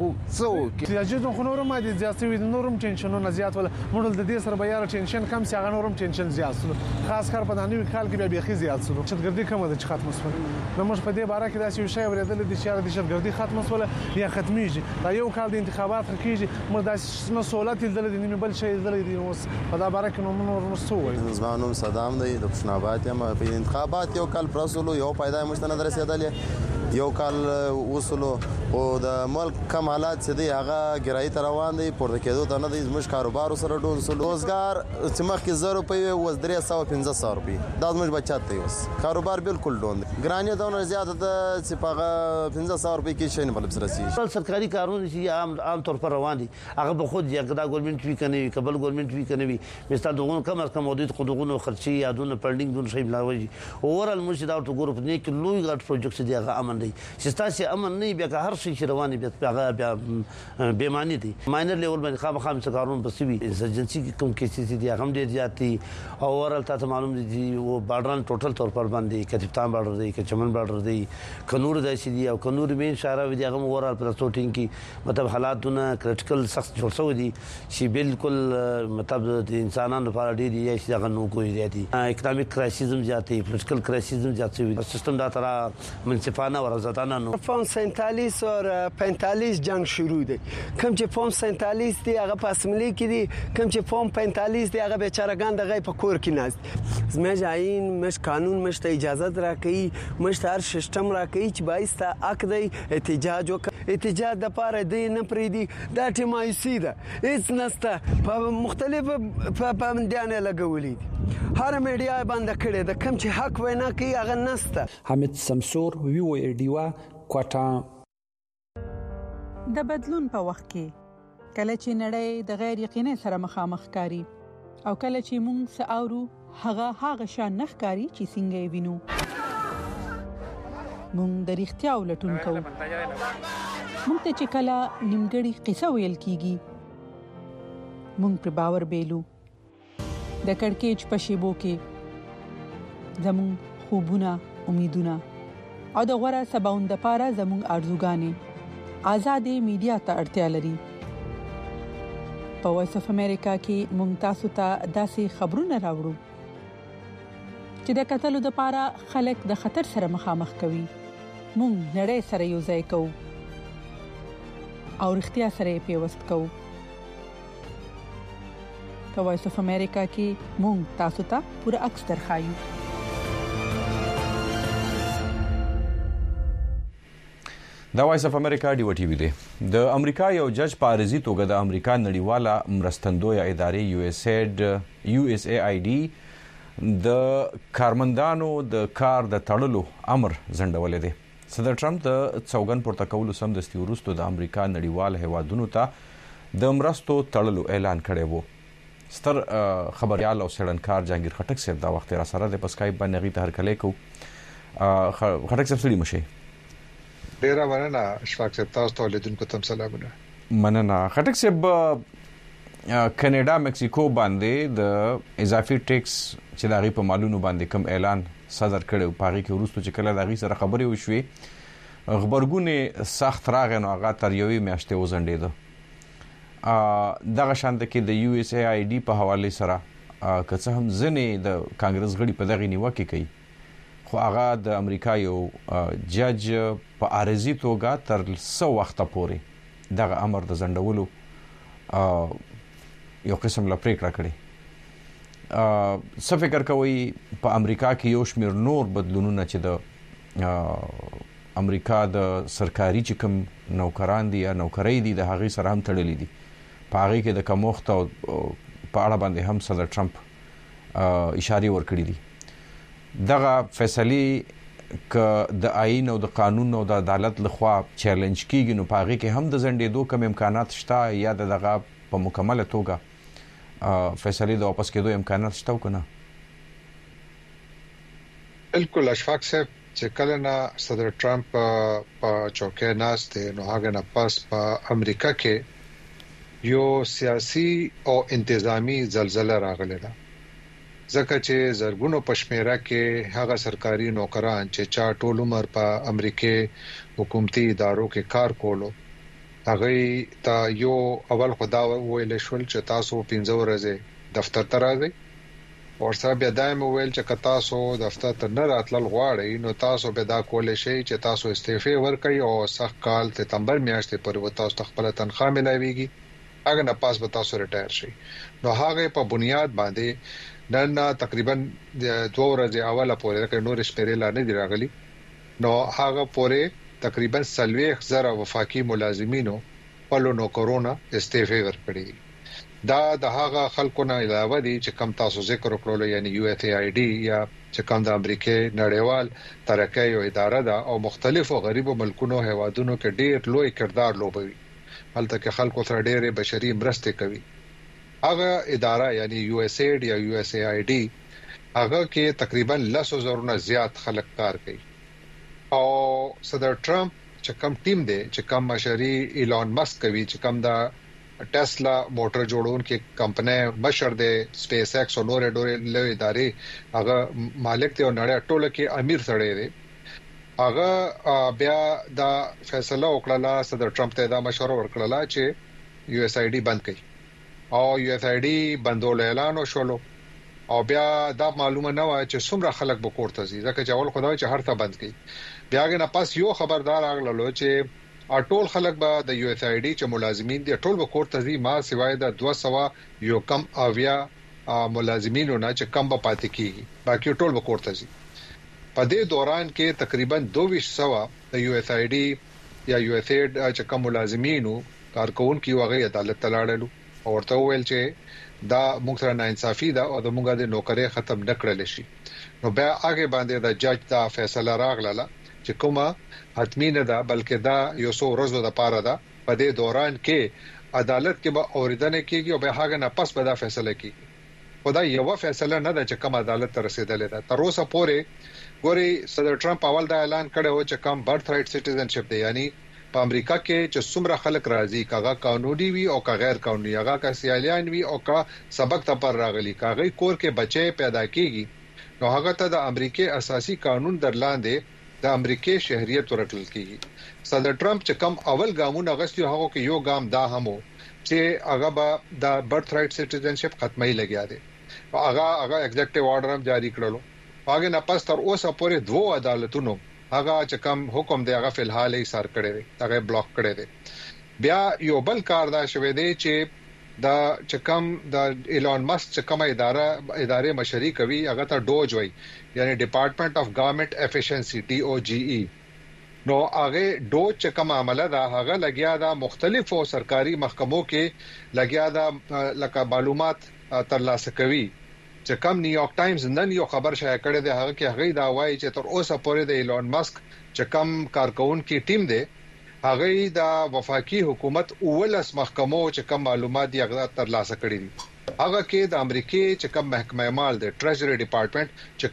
[SPEAKER 18] څوک
[SPEAKER 19] تجدید خو نورم دي زیات وي نورم ټینشنونه زیات ول مونږ د دې سره به یاره ټینشن کم سي هغه نورم ټینشن زیات سول خاص کار په دانوي کال کې به بيخي زیات سول شتګردي کومه د ختم سول نو موږ په دې باره کې داسې شی ورېدل دي چې د شتګردي ختم سول یا ختميږي دا یو کال د انتخابات کېږي موږ داسې مسؤلیت دل دي نیمه بل شی دل دي اوس په دا باره کې نو موږ نو
[SPEAKER 20] زمانوم صدام دی د پښنابات یم په انتخابات یو کال پرسولو یو پیدا مستند رسیدلې یو کال وصولو او د ملک کم حالات چې دی هغه ګرای تر روان دی پورته کېدو ته نه دی زموږ کاروبار سره ډون سول روزګار چې مخکې 0 روپۍ و 315 روپۍ دا زموږ بچت دی اوس کاروبار بالکل ډون دی ګرانې دونه زیاته ده چې په 1500 روپۍ کې شي نه بل سره سي
[SPEAKER 21] سرکاري کارونه چې عام طور پر روان دي هغه به خود یا دا ګورنمنت وی کني کبل ګورنمنت وی کني مثال دغه کم از کم حدود خودغونو خرچي یادونه پلډینګ دون شي بلاوي اورال مرشد او ګروپ نه کې لوی غټ پروجیکټ دی هغه امن دی چې تاسو امن نه بیا که هر شي چې رواني بیا بیمانی دي ماینر لیول باندې خامخام څه کارونه بسوي ایجنسی کوم کیسې دي هغه ډیر زیاتی او اورال تاسو معلوم دي او بارډران ټوټل طور پر باندې کتفتان بارډر دی کچمن بارډر دی کنور داسې دي او کنور مین شهر وي هغه اورال پر سټینګ کې مطلب حالاتونه کریټیکل سخت جوړ شوی دي چې بالکل مطلب د انسانانو لپاره ډیر یې چې هغه نو کوی دي اکونومیک کرایسیزم زیاتې پولیټیکل کرایسیزم زیاتې سیستم دا تر منصفانه او رضاانه نو
[SPEAKER 22] فون 47 اور 45 جنگ شروع دی کوم چې فون 47 دی هغه په اسمبلی کې دی کوم چې فون 45 دی هغه بیچارهګان دغه په کور کې ناست زموږ عین مش قانون مش ته اجازه راکړي مش هر سیستم راکړي چې بایسته حق دی احتجاج احتجاج د پاره دی نه پریدي دا ټیمایسي ده هیڅ نسته په مختلف پابندیانه لګولې دي هر میډیا باندې کړي د کوم چې حق وینا کوي هغه نسته
[SPEAKER 23] حمید سمسور وی ډیوا کوټا
[SPEAKER 24] د بدلون په وخت کې کله چې نړۍ د غیر یقیني سره مخامخ کاری او کله چې موږ ساورو هغه شان نخ کاری چې څنګه وینو موږ د اړتیا ولټون کوو موږ ته چې کله نیمګړی قصه ویل کیږي موږ پر باور بیلو د کڑکېچ په شیبو کې زموږ خوبونه امیدونه او د غوړه سباوند لپاره زموږ ارزوګانې آزادې میډیا ته اړتیا لري په وایس اف امریکا کې موږ تاسو ته داسې خبرونه راوړو چې د قتل لپاره خلک د خطر سره مخامخ کوي موږ نړۍ سره یو ځای کوو او اړتیا سره پیوست کوو په وایس اف امریکا کې موږ تاسو ته پوره عکس درخایو
[SPEAKER 1] دا وایس اف امریکا ډیو ټي وی دی د امریکا یو جج په عارضی توګه د امریکا نړیواله مرستندوی ادارې یو اس ای آی ډي د کارمندانو د کار د تړلو امر ځنډولې دي صدر ټرمپ د څوګن پورته کولو سم د ستورستو د امریکا نړیوال هیوادونو ته د مرستو تړلو اعلان کړی وو ستر خبريال او سړنکار جهانگیر خټک صاحب دا وخت را سره د پسکایپ باندې غي تهر کله کو خټک صاحب سړي مشه
[SPEAKER 25] ډیر مننه اشفاق صاحب تاسو ته لیدونکو ته سلامونه
[SPEAKER 1] مننه خټک صاحب کینیډا مکسیکو باندې د اضافي ټیکس چې د غي په مالونو باندې کم اعلان صدر کړو پاغي کې ورستو چې کله د غي سره خبري وشوي خبرګونه سخت راغنو هغه تر یوې میاشتې وزنډید دغه شانت کې د یو اس ای آی ډي په حواله سره که څه هم ځنې د کانګرس غړي په دغه نیوکه کوي خو هغه د امریکا یو جج په عارضی توګه تر څو وخت پورې دغه امر د ځنډولو یو قسم لا پریکړه کړې څه فکر کوي په امریکا کې یو شمیر نور بدلونونه چې د امریکا د سرکاري چې کوم نوکران دي یا نوکرۍ دي د هغې سره هم تړلي دي په هغې کې د کموخت او په اړه باندې هم صدر ټرمپ اشارې ورکړي دي دغه فیصله ک د آئین او د قانون او د عدالت لخوا چیلنج کیږي نو په هغې کې هم د ځنډېدو کوم امکانات شته یا دغه په مکمله توګه فیصله د واپس کېدو امکانات شته کنه
[SPEAKER 25] بالکل اشفاق صاحب چې کله نه صدر ټرمپ په چوکۍ ناست نو هغه نه پاس په امریکا کې یو سیاسي او انتظامی زلزلہ راغله ده ځکه چې زرګونو پښمیرا کې هغه سرکاري نوکران چې چا ټول عمر په امریکای حکومتي ادارو کې کار کولو هغه ته یو اول خدا ویل شول چې تاسو 15 ورځې دفتر ته راځئ او سره بیا دایم ویل چې تاسو دفتر ته نه راتلل غواړئ نو تاسو به دا کولای شئ چې تاسو استعفا ورکړئ او سخت کال سپتمبر میاشتې پورې تاسو خپل تنخواه ملایويږي هغه نه پاس به تاسو ریټایر شئ نو هغه په بنیاد باندې نن تقریبا 2 ورځې اوله پورې د نور شمیرې لا نه دی راغلي نو هغه پورې تقریبا 30,000 وفاقي ملازمینو په لونو کورونا استعفا ورکړي دا د هغه خلکو نه علاوه دي چې کم تاسو ذکر وکړو یعنی USAID یا چې کم د امریکای نړیوال ترقی او اداره ده او مختلفو غریبو ملکونو هوادونو کې ډېر لوی کردار لوبوي هلته کې خلکو سره ډېرې بشري مرستې کوي هغه اداره یعنی USAID یا USAID هغه کې تقریبا 10,000 نه زیات خلک کار کوي او صدر ټرمپ چې کوم ټیم دی چې کوم مشري ایلان مسک کوي چې کوم دا ټسلا موټر جوړونکو کمپنۍ مشر دی سپیس ایکس او نور لوی ادارې هغه مالک دی او نړۍ ټوله کې امیر سره دی هغه بیا دا فیصله وکړه صدر ټرمپ ته دا مشوره ورکړه چې USAID بند کړي او USAID بندول اعلان وشولو او بیا دا معلومه نه و چې څومره خلک به کوړه ځي ځکه چې اول خدای چې هر څه بند کړي بیا نه پاس یو خبردار راغلو چې ټول خلک به د USAID چې ملازمین دي ټول به کوړه ځي ما سوای د 200 یو کم اویا ملازمینو نه چې کم به پاتې کیږي باقي ټول به کوړه ځي په دې دوران کې تقریبا 200 د USAID یا USAID چې کم ملازمینو کارکونکو هغه عدالت ته لاړل او ورته ویل چې دا موږ سره ناانصافي ده او د موږ د نوکرۍ ختم نکړل شي نو بیا هغه باندې د جج دا فیصله راغله چې کومه حتمی نه ده بلکې دا یو څو ورځې د پاره ده په دې دوران کې عدالت کې به اوریدنه کیږي او به هغه نه پس به دا فیصله کیږي خدای یو فیصله نه ده چې کوم عدالت ته رسیدلې ده تر اوسه پورې ګوري صدر ټرمپ اول دا اعلان کړی و چې کوم برث رائټ سټیزنشپ دی یعنی په امریکا کې چې څومره خلک راځي کاغه قانوني وي او کا غیر قانوني هغه کا سیالیان وي او کا سبق ته پر راغلي کاغه کور کې بچي پیدا کیږي نو هغه ته د امریکای اساسي قانون درلاندې د امریکای شهريت ورکړل کیږي صدر ټرمپ چې کوم اول ګامونه غوښتي هغه کې یو ګام دا همو چې هغه به د برث رائټ سټیزنشپ ختمي لګیا دي هغه ایگزیکټیو آرډر هم جاری کړلو هغه نه پس تر اوسه پورې 2 عدالتونو هغه چې کوم حکم دی هغه فلحال یې سر کړی دی هغه بلاک کړی دی بیا یو بل کار دا شوه دی چې دا چې کوم د ایلان مسک چې کوم ادارې مشري کوي هغه ته ډوج وای یعنی ډپارټمنټ اف ګورنمنت افیشنسي DOGE نو هغه ډوج چې کوم عمله دا هغه لګیا دا مختلفو سرکاري محکمو کې لګیا دا لکه معلومات ترلاسه کوي چې کوم نیویارک ټایمز نن یو خبر شایع کړی دی هغه کې هغه دا وایي چې تر اوسه پورې د ایلان مسک چې کوم کارکونکو ټیم دی هغه د وفاقي حکومت اولس محکمو چې کوم معلومات دی هغه ترلاسه کړی دي هغه کې د امریکای چې کوم محکمه مال دی ټریجري ډپارټمنټ چې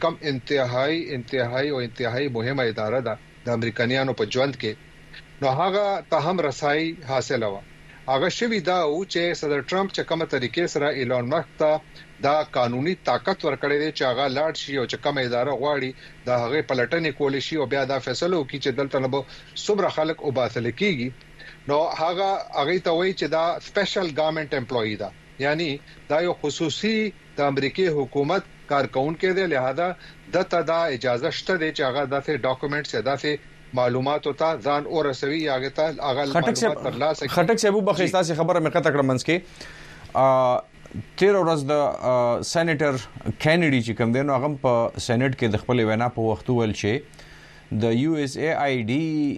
[SPEAKER 25] کوم انتهایی مهمه اداره ده د امریکایانو په ژوند کې نو هغه ته هم رسای حاصله و هغه شوی دا او چې صدر ټرمپ چې کومه طریقې سره ایلان مسک ته دا قانوني طاقت ورکړی دی چې هغه لاړ شي او چې کومه اداره غواړي دا هغه پلټنې کول شي او بیا دا فیصله وکړي چې دلته نو څومره خلک او باثل کیږي نو هغه ته وایي چې دا سپیشل ګورنمنت امپلوي ده یعنی دا یو خصوصي د امریکای حکومت کارکونکو دی لہذا دته دا اجازه شته دی چې هغه داسې ډاکومېنټس یا داسې معلومات او ته ځان او رسوي هغه ته هغه معلومات ترلاسه کوي
[SPEAKER 1] خټک صاحب بخښتا سي خبره مې قطع کړم منځ کې 13 ورځ د سېنیټر کینیډي چې کوم دی نو هغه په سېنیټ کې د خپل وینا په وخت ول چې د USAID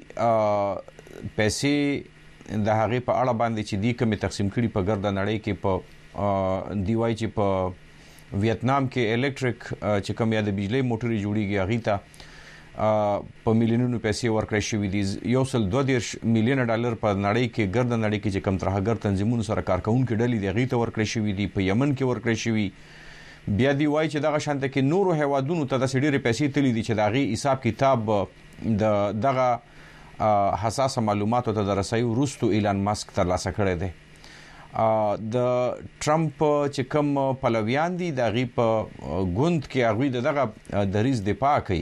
[SPEAKER 1] پیسې د هغه په اړه باندې چې دی کوم تقسیم کړي په ګرد نړۍ کې په دیوای چې په ویتنام کې الکتریک چې کوم یا د بجلی موټرې جوړیږي هغه ته په میلیونونو پیسې ورکړې شوې دي 1.2 میلیون ډالر په نړۍ کې ګرد نړۍ کې چې کم ترهګر تنظیمونو سره کارکونکو ډلې دی غي ته ورکړې شوې دي په یمن کې ورکړې شوې بیا دی وای چې دغه شانته کې نورو هوادونو ته د سړي پیسې تللی دي چې دغه حساب کتاب د دغه حساس معلوماتو ته د رسایو وروسته ایلان ماسک ترلاسه کړی دی د ټرمپ چې کوم پلویان دي د غي په ګوند کې هغه دغه دریز دفاع کوي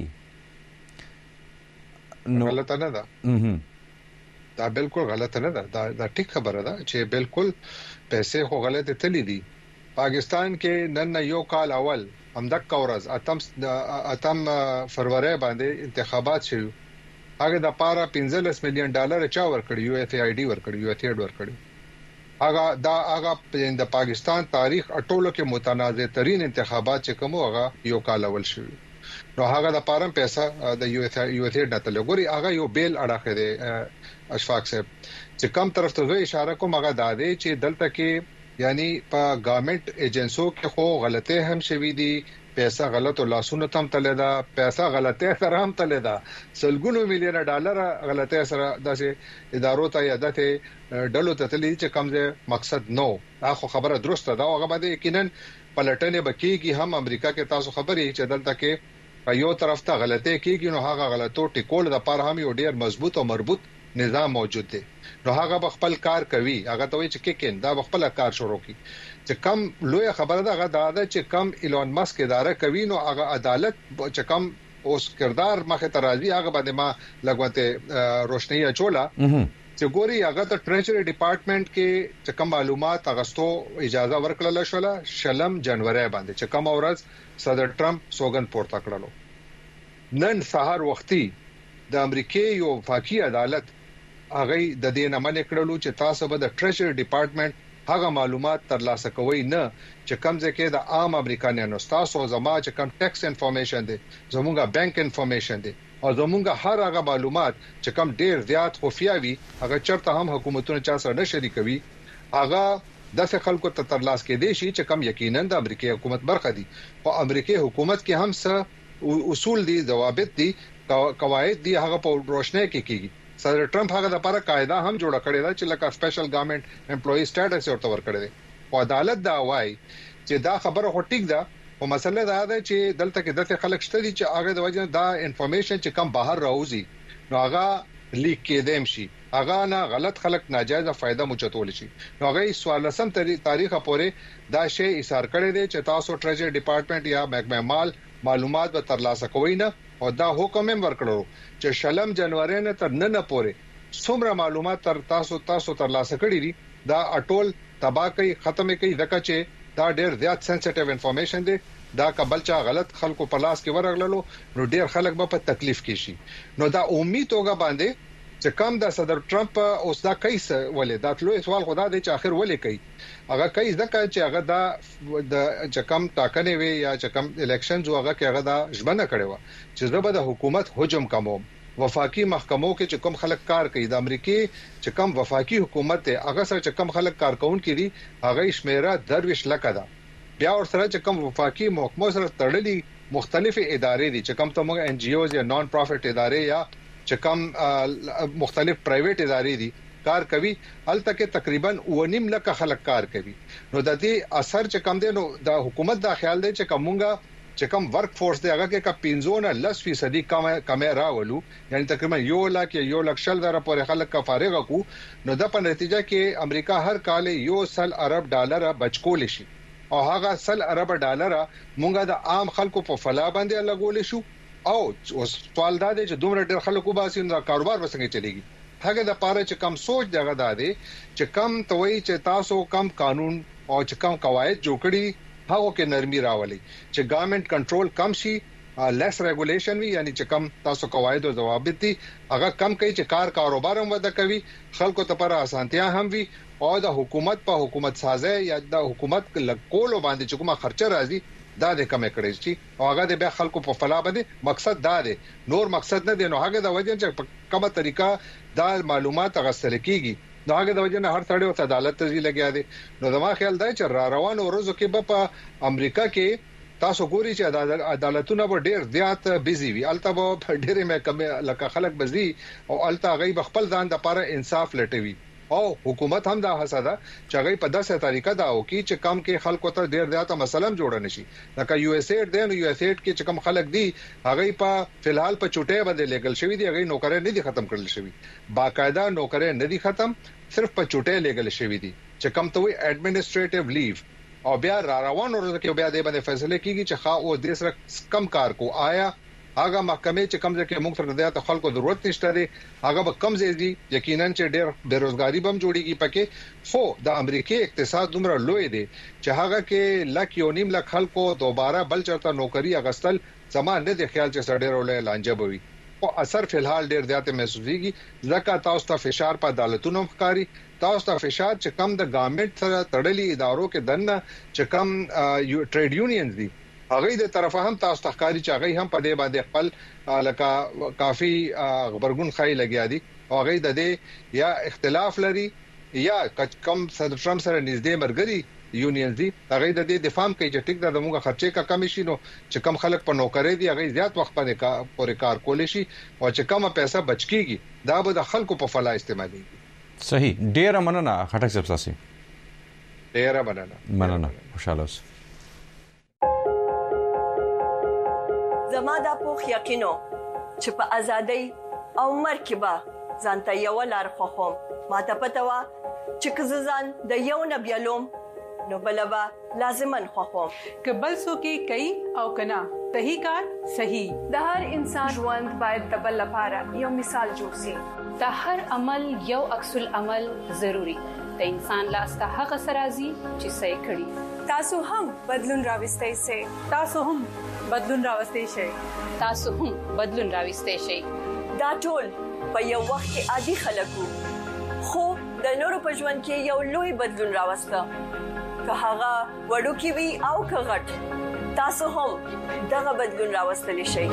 [SPEAKER 25] نو غلطه نه ده دا بالکل غلطه نه ده دا ټیک خبره ده چې بالکل پیسې خو غلطه تللی دي پاکستان کې نن یو کال اول همدک اورز اتم فروری باندې انتخابات شوه هغه د پاره 15 میلیون ډالر چا ورکړي یو ایف ای ډی ورکړي یو ایف ای ډی ورکړي هغه د پاکستان تاریخ اټولو کې متنازع ترين انتخابات چې کوم هغه یو کال اول شوه نو هغه د پاره پیسې د یو ایف ای ډی ته لګوري هغه یو بیل اړه دی اشفاق صاحب چې کوم طرف ته اشاره کوم هغه د دې چې دلته کې یعنی په گورنمنت ایجنسو کې خو غلطه هم شوي دي پیسې غلط او لاسونه تم تل دا پیسې غلطه سره هم تل دا سلګونو میلیون ډالر غلطه سره داسې ادارو ته یا دته ډلو ته تللی چې کومه مقصد نو اخو خبره درسته دا هغه باندې یقینا پلټنه بکیږي هم امریکا کې تاسو خبرې چې دلته کې یو طرف ته غلطه کیږي نو هغه غلطو ټیکول د پاره هم یو ډیر مضبوط او مربوط نظام موجود دی نو هغه خپل کار کوي هغه ته وایي چې کین دا خپل کار شروع کی چې کم لوی خبره ده هغه دا چې کم ایلون ماسک اداره کوي نو هغه عدالت چې کم اوس کردار مخه ترازی هغه باندې ما لګوته روشنی اچولا چې ګوري هغه ته ټریجری ډپارټمنټ کې چې کم معلومات اغستو اجازه ورکړل شوله شلم جنوري باندې چې کم اورز صدر ټرمپ سوګند پورته کړلو نن سهار وختي د امریکای یو وفاقي عدالت هغه د دې نه منې کړلو چې تاسو به د ټریجری ډپارټمنټ هغه معلومات ترلاسه کوئ نه چې کوم ځکه د عام امریکایانو تاسو زما چې کوم ټیکس انفارمیشن دي زموږه بانک انفارمیشن دي او زموږه هر هغه معلومات چې کوم ډیر زیات خفیا وي هغه چرته هم حکومتونه چا سره نه شریکوي هغه د خلکو ته ترلاسه کې دي چې کوم یقینا د امریکای حکومت برخه دي او امریکای حکومت کې هم څه اصول دي ضوابط دي قواعد دي هغه په روشنه کې کیږي صدر ټرمپ هغه د لپاره قاعده هم جوړ کړی دا چې لکه سپیشل ګورنمنت امپلوي سټیټس ورته ورکړی دی او عدالت دا وایي چې دا خبره خو ټیک ده او مسله دا ده چې دلته کې د خلک شته دي چې هغه د وجه دا انفارمیشن چې کم بهر راوځي نو هغه لیک کېدم شي هغه نه غلط خلک ناجایزه فائدہ مچتول شي نو هغه 14 تاریخ پورې دا شی ایثار کړی دی چې تاسو ټریجری ډپارټمنټ یا محکمه مال معلومات به ترلاسه کوئ نه او دا حکم هم ورکړو چې شلم جنوري نه تر نن پورې څومره معلومات تر تاسو ترلاسه کړی دي دا اټول تبا کوي ختمه کوي ځکه چې دا ډېر زیات سنسټیو انفارمیشن دی دا کبل چا غلط خلکو په لاس کې ورغللو نو ډېر خلک به په تکلیف کې شي نو دا امید توګه باندې چې کم د صدر ټرمپ اوس دا کیس ولې دا لوی سوال خدا دی چې اخر ولې کوي هغه کیس ځکه چې هغه د چې کم ټاکنې وي یا چې کم الیکشنز هغه کې هغه دا ژبنه کړي و چې زه به د حکومت هجوم کوم وفاقي محکمو کې چې کوم خلک کار کوي د امریکای چې کوم وفاقي حکومت ته هغه سره چې کوم خلک کارکون کړي هغه شمیره درویش لکه ده بیا ور سره چې کوم وفاقي محکمو سره تړلي مختلفه ادارې دي چې کوم ته موږ ان جی اوز یا نان پروفټ ادارې یا چې کوم مختلف پرایویټ ادارې دي کار کوي الته کې تقریبا 9.5 لک خلک کار کوي نو د دې اثر چې کم دی نو د حکومت دا خیال دی چې کومګه چې کوم ورک فورس دی هغه کې 15% کم راولو یعنی تقریبا 1 لک یا 1 لک شل زره پورې خلک کا فارغ کو نو د په نتیجه کې امریکا هر کال $1 ارب بچکول شي او هغه $1 ډالر مونږه د عام خلکو په فلا باندې لګول شو او سوال دا دی چې دومره ډېر خلکو باسي نو کاروبار وسنګ چلیږي هغه د پاره چې کم سوچ دغه دادې چې کم توي چې تاسو کم قانون او چې کم قواعد جوړ کړي هغه کې نرمي راولي چې ګورنمنت کنټرول کم شي لیس ریګولیشن وی یعنی چې کم تاسو قواعد او ضوابط دي هغه کم کوي چې کاروبار هم وده کوي خلکو ته پر اسانتیا هم وي او د حکومت په حکومت سازه یا د حکومت کول باندې چې کومه خرچه راځي دا د کم کړی شي او هغه د بیا خلکو په فلا باندې مقصد دا دی نور مقصد نه دی نو هغه د وجه چې په کومه طریقه دا معلومات غسل کیږي دا هغه د وجه نه هر څړیو ته عدالت ته لګیا دي نو زما خیال دی چې را روانو ورځو کې په امریکا کې تاسو ګوري چې عدالتونه به ډیر زیات بيزي وي الته به ډېرې محکمې لکه خلک بزي او الته غي خپل ځان د لپاره انصاف لټوي او حکومت هم دا حساده چې هغه په داسې طریقه دا وکي چې کم کې خلکو ته ډیر زیاته مسله جوړ نشي لکه یو اس ایډ دی نو یو اس ایډ کې چې کم خلک دي هغه په فلحال په چټه باندې لیګل شوی دی هغه نوکرې نه دي ختم کړل شوی باقاعده نوکرې نه دي ختم صرف په چټه لیګل شوی دي چې کم ته وي ایڈمنسټریټیو لیو او بیا روانو ورځ کې بیا د باندې فیصله کیږي چې خا او د سره کم کار کو آیا هغه محکمه چې کوم ځکه موږ سره د خلکو ضرورت نشته دی هغه به کم زیږي یقینا چې ډېر بیروزګاری بم جوړیږي پکې خو د امریکای اقتصاد دومره لوی دی چې هغه کې لک یو نیم لک خلکو دوباره بل چرته نوکری اغستل زمان نه دی خیال چې سړی ورولې لانجه بوي او اثر فلحال ډېر زیاته محسوسيږي ځکه تاسو ته فشار په عدالتونو ښکاری تاسو ته فشار چې کم د ګورنمنت سره تړلي ادارو کې دنه چې کم ټریډ یونینز دي هغه د طرفه هم تاسو تخکاری چې هغه هم په دې باندې خپل لکه کافي خبرګون خای لګیا دي او هغه د دې یا اختلاف لري یا کم صدر ټرمپ سره نږدې مرګري یونین دي هغه د دې دفاع کوي چې ټیک د موږ خرچې کا کم شي نو چې کم خلک په نوکرې دي هغه زیات وخت باندې پورې کار کول شي او چې کم پیسې بچ کیږي دا به د خلکو په فلا استعمالي
[SPEAKER 1] صحیح ډیر مننه خټک صاحب تاسو
[SPEAKER 25] ډیر مننه
[SPEAKER 1] خوشاله اوسئ
[SPEAKER 2] زما دا پوخ یقینو چې په ازادۍ او مرکبه ځانته یو لار خوخم ماته پته وا چې کززان د یو نبیلوم نو بلبا لازمن خوخم
[SPEAKER 24] کبل سو کې کوي او کنا صحیح کار صحیح
[SPEAKER 3] د هر انسان ژوند باید د بل لپاره یو مثال جوړ شي
[SPEAKER 4] د هر عمل یو عکس العمل ضروری د انسان لاسته هغه سرازي چې صحیح کړي
[SPEAKER 3] تاسو هم بدلون راوستئ سي
[SPEAKER 24] تاسو هم بدلون راوستئ شي
[SPEAKER 4] تاسو هم بدلون راوستئ شي
[SPEAKER 2] دا ټول په یو وخت کې عادي خلکو خو د نورو په ژوند کې یو لوی بدلون راوسته که هغه وړوکی وي او که غټ تاسو هم دغه بدلون راوستلی شئ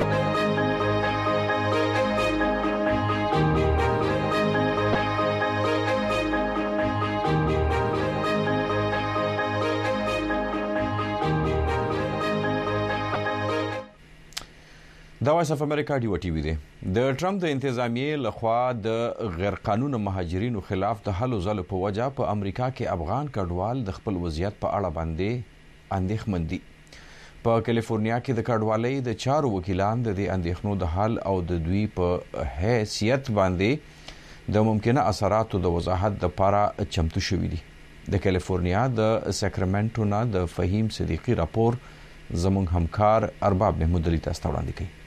[SPEAKER 1] دا وایس اف امریکا ډیو ټي وي دی د ټرمپ د انتظامیې لخوا د غیر قانوني مهاجرینو خلاف د حل زل په وجه په امریکا کې افغان کډوال د خپل وضعیت په اړه باندې اندېښمن دي په کیلیفورنیا کې د کډوالۍ د چارو وکیلان د دې اندېښنو د حل او د دوی په حیثیت باندې د ممکنه اثراتو د وضاحت لپاره چمتو شوي دي د کیلیفورنیا د ساکرامنټو نه د فهیم صدیقی راپور زموږ همکار ارباب محمود علي تاسو ته وړاندې کوي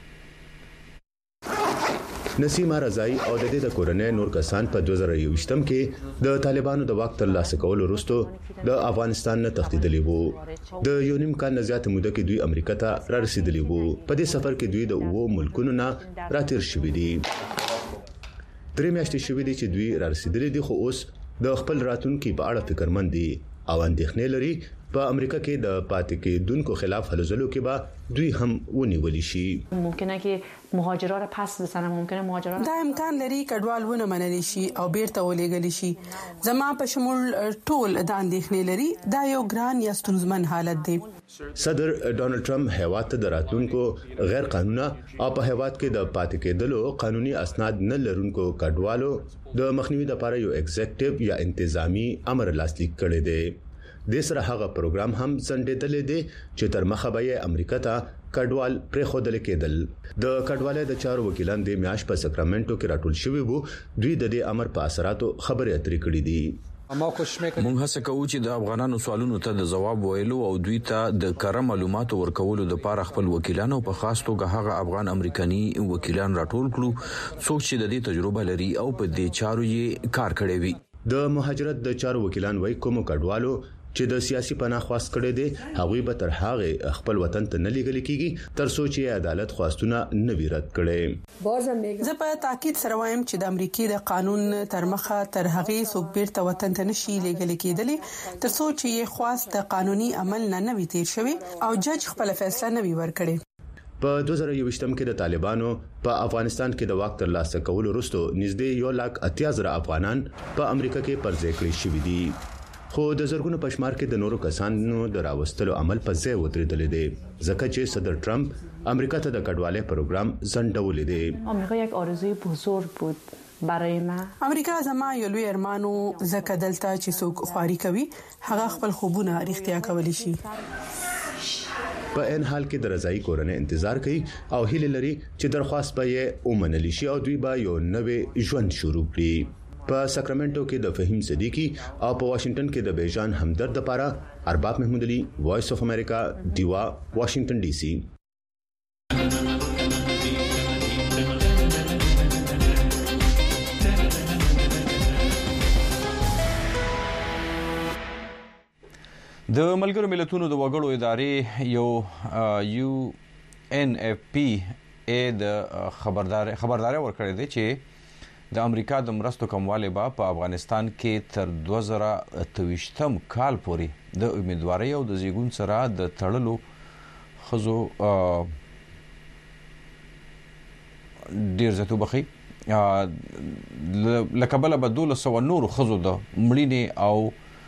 [SPEAKER 5] نسیمه رضای او د دې د کورنۍ نور کسان په 2021م کې د طالبانو د واک ترلاسه کولو وروسته د افغانستان نه تښتیدلي وو د یو نیم کال نه زیات موده کې دوی امریکا ته را رسیدلي وو په دې سفر کې دوی د اوو ملکونو نه راتیر شوي دي درې میاشتې شوي دي چې دوی را رسیدلي دي خو اوس د خپل راتلونکي په اړه فکرمند دي او اندېښنې لري په امریکا کې د پاتې کېدونکو خلاف هلوځلو کې به دوی هم ونیول شي
[SPEAKER 8] ممکنه کې مهاجرا را پس بزنه ممکنه مهاجرا
[SPEAKER 24] دا امکان لري کډوال ونه منل شي او بیرته ولېګل شي زما په شمول ټول د اندېښنې لري دا یو ګران یا ستونزمن حالت دی
[SPEAKER 5] صدر ډونالد ټرمپ هیواد د راتلونکو غیر قانوني او په هیواد کې د پاتې کېدلو قانوني اسناد نه لرونکو کډوالو د مخنیوي لپاره یو ایگزیکټیو یا انتظامی امر لاسلیک کړی دی د سره هغه پروګرام هم څنډېدل دي چې تر مخه به امریکا ته کډوال پرې خودل کېدل د کډوالۍ د چارو وکیلان د میاش په ساکرامنټو کې راټول شوی وو دوی د دې امر په اثراتو خبرې اترې کړې دي
[SPEAKER 1] موږ هڅه کوو چې د افغانانو سوالونو ته د جواب ویلو او دوی ته د کره معلوماتو ورکولو لپاره خپل وکیلانو په خاص توګه هغه افغان امریکایي وکیلان راټول کړو څوک چې د دې تجربه لري او په دې چارو یې کار کړی وي
[SPEAKER 5] د مهاجرت د چارو وکیلان وایي کوم کډوالو چې د سیاسي پناه خواست کړي دي هغوی به تر هغه خپل وطن ته نه لیږل کیږي تر څو چې عدالت خواستونه نه ویرت کړي
[SPEAKER 24] زه په تاکید سره وایم چې د امریکای د قانون تر مخه تر هغه څوک بیرته وطن ته نشي لیږل کېدلی تر څو چې یې خواست د قانوني عمل نه وي تیر شوی او جج خپل فیصله نه وي ورکړي
[SPEAKER 5] په 2021م کې د طالبانو په افغانستان کې د واک ترلاسه کولو وروسته نږدې 1,80,000 افغانان په امریکا کې پرځای کړي شوي دي خو د زرګونو پښمار کې د نورو کسانو د راوستلو عمل په ځای ودرېدل دي ځکه چې صدر ټرمپ امریکا ته د کډوالۍ پروګرام ځنډول دي
[SPEAKER 8] آمریکا یک آرزوی بزرگ بود برای ما.
[SPEAKER 6] امریکا زما یو لوی ارمانو زکه دلته چې څوک خواري کوي هغه خپل خوبونه اړتیا کولی شي.
[SPEAKER 5] په ان حال کې د رضای کورنۍ انتظار کوي او هیله لري چې درخواست به یې ومنل شي او دوی به یو نوې ژوند شروع کړي. په ساکرامنټو کې د فهیم صدیقی او په واشنگټن کې د بیجان همدرد لپاره ارباب محمود علي، وایس اف امریکا، دیوا، واشنگټن ډي سي.
[SPEAKER 1] د ملګرو ملتونو د وګړو ادارې یو UNFPA د خبرداري ورکړې ده چې د امریکا د مرستو کموالی به په افغانستان کې تر 2023 کال پورې د امیدوارۍ او د زیږون سره د تړلو خزو ډیر زیاتو بخي لکه بل به 1200 نور خزو د مړینې او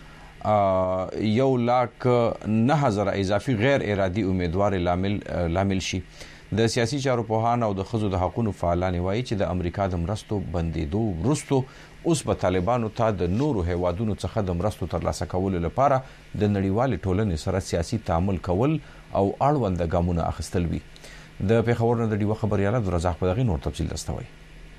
[SPEAKER 1] 1,09,000 اضافي غیر ارادي امیدوار لامل شي. د سیاسي چارو پوهان او د خزو د حقوقو فعالان وایي چې د امریکا د مرستو بندیدو وروسته اوس په طالبانو ته د نورو هیوادونو څخه د مرستو ترلاسه کولو لپاره د نړیوال ټولنې سره سیاسي تعامل کول او اړوند ګامونه اخیستل وي. د پیښور نه د ډیوه خبرياله درزاق په دغه نور تفصیل استوي.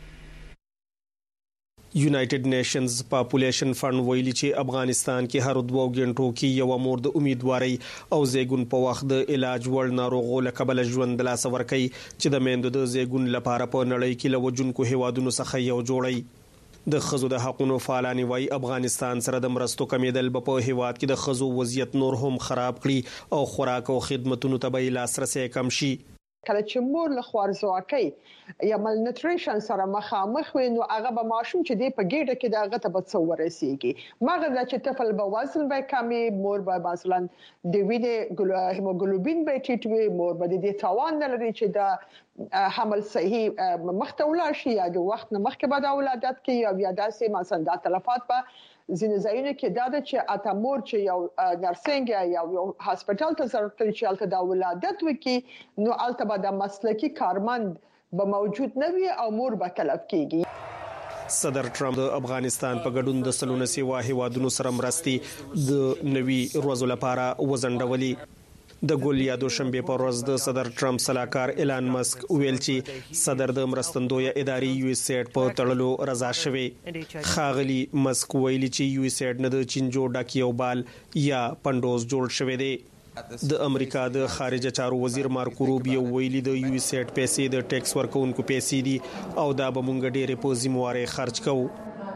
[SPEAKER 7] یونایټډ نیشنز پاپولیشن فند ویلي چې افغانستان کې هر 2 غنټو کې یو مور د امیدواري او زیږون په وخت د علاج وړ ناروغو لکبل ژوند لاس ورکي چې د میندو د زیږون لپاره په نړۍ کې لوجونکو هیوادونو څخه یو جوړي. د خزو د حقوقو فعالان وایي افغانستان سره د مرستو کمیدل په هیواد کې د خزو وضعیت نور هم خراب کړي او خوراک او خدماتونو ته به لاسرسي کم شي.
[SPEAKER 9] کله چې مور له خوارځواکۍ یا مال نیوټریشن سره مخامخ وي نو هغه به ماشوم چې دی په ګډه کې د هغه ته به څو ورسیږي مغه چې طفل به وزن به کمی مور به مثلا د وینې هیموګلوبین به ټیټ وي مور به د توان نه لري چې د حمل صحیح مختولا شي یا د وخت نه مخکې به د ولادت کې یا بیا داسې مثلا د تلفات به ځینې ځایونه کې دا چې اتمور چې یو نرسنګ یا یو هسپتال ته ضرورت لري چې الته د ولادت وکي نو الته به د مسلکی کارمند به موجود نه وي او مور به تلف کیږي.
[SPEAKER 7] صدر ټرمپ د افغانستان په ګډون د سلونه سیوا هیوادونو سره مرستي د نوي ورځو لپاره وزندولې. د ګول یادو شنبه پر ورځ د صدر ټرمپ سلاکار ایلان مسک ویل چې صدر د مرستندوی ادارې یو اس ایډ په تړلو رضا شوی. خاغلی مسک ویل چې یو اس ایډ نه د چینجو ډاکیو بال یا پندوز جوړ شوی دی. د امریکا د خارجه چارو وزیر مارکو روبیو ویلي د یو اس ایډ پیسې د ټیکس ورکونکو پیسې دي او دا به مونږ ډېرې په ذمہواره خرج کوو.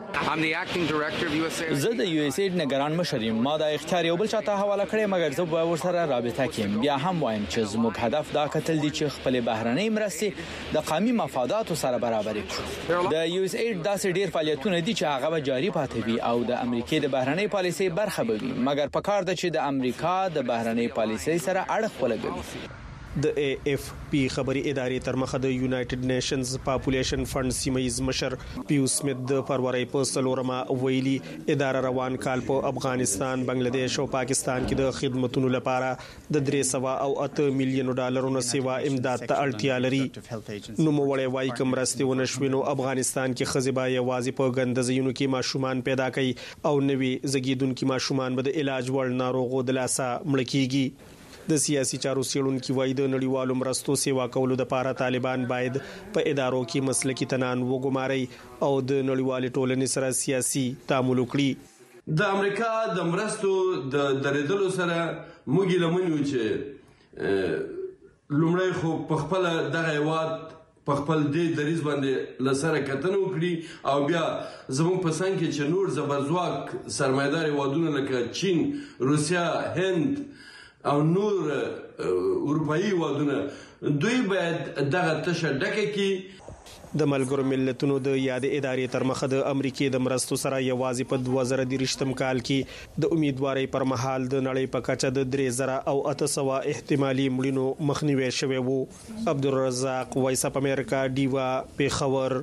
[SPEAKER 10] زه د یو اس ایډ نگران مشر یم. ما د اختیار یو بل چاته حواله کړې مګر زه به ورسره رابطه کوم. بیا هم وایم چې زموږ هدف دا کتل دي چې خپل بهرنۍ مرستې د قومي مفاداتو سره برابر کړو. د یو اس ایډ داسې ډیر فعالیتونه دي چې هغه به جاري پاتې وي او د امریکای د بهرنۍ پالیسۍ برخه به وي مګر په کار ده چې د امریکا د بهرنۍ پالیسۍ سره اړخ ولګوي.
[SPEAKER 7] د AFP خبري ادارې تر مخه د یونایټډ نیشنز پاپولیشن فند سیمایز مشر پیوس سمیت د فروری په سلورمه ویلي اداره روان کال په افغانستان، بنگلاديش او پاکستان کې د خدماتو لپاره د 308 میلیون ډالرونو سیوا امداد ته اړتیا لري. نو موړې وايي کوم راستي ونشوینو افغانستان کې خزبا یوازې په ګندزینو کې ماشومان پیدا کوي او نوي زګیدونکو ماشومان به د علاج وړ ناروغو د لاسه مړ کیږي. د سیاسي چارو څېړونکو وایي د نړیوالو مرستو سیوا کولو لپاره طالبان باید په ادارو کې مسلکي تنان وګماري او د نړیوال ټولنې سره سیاسي تعامل وکړي.
[SPEAKER 13] د امریکا د مرستو د درېدلو سره موږ لمنو چې لومړی خو په خپل دغه هیواد په خپل دې دریز باندې لسره کتنه وکړي او بیا زموږ په څنګ کې چې نور زبرځواک سرمایدار هیوادونه لکه چین، روسیا، هند او نور اروپایي هیوادونه دوی باید دغه تشه ډکه کړي.
[SPEAKER 7] د ملګرو ملتونو د یاد ادارې تر مخه د امریکای د مرستو سره یوازې په 2023 کال کې د امیدوارۍ پر مهال د نړۍ په کچه د 3800 احتمالي مړینو مخنیوي شوی وو. عبدالرزاق، وایس اف امریکا، دیوا، پیښور.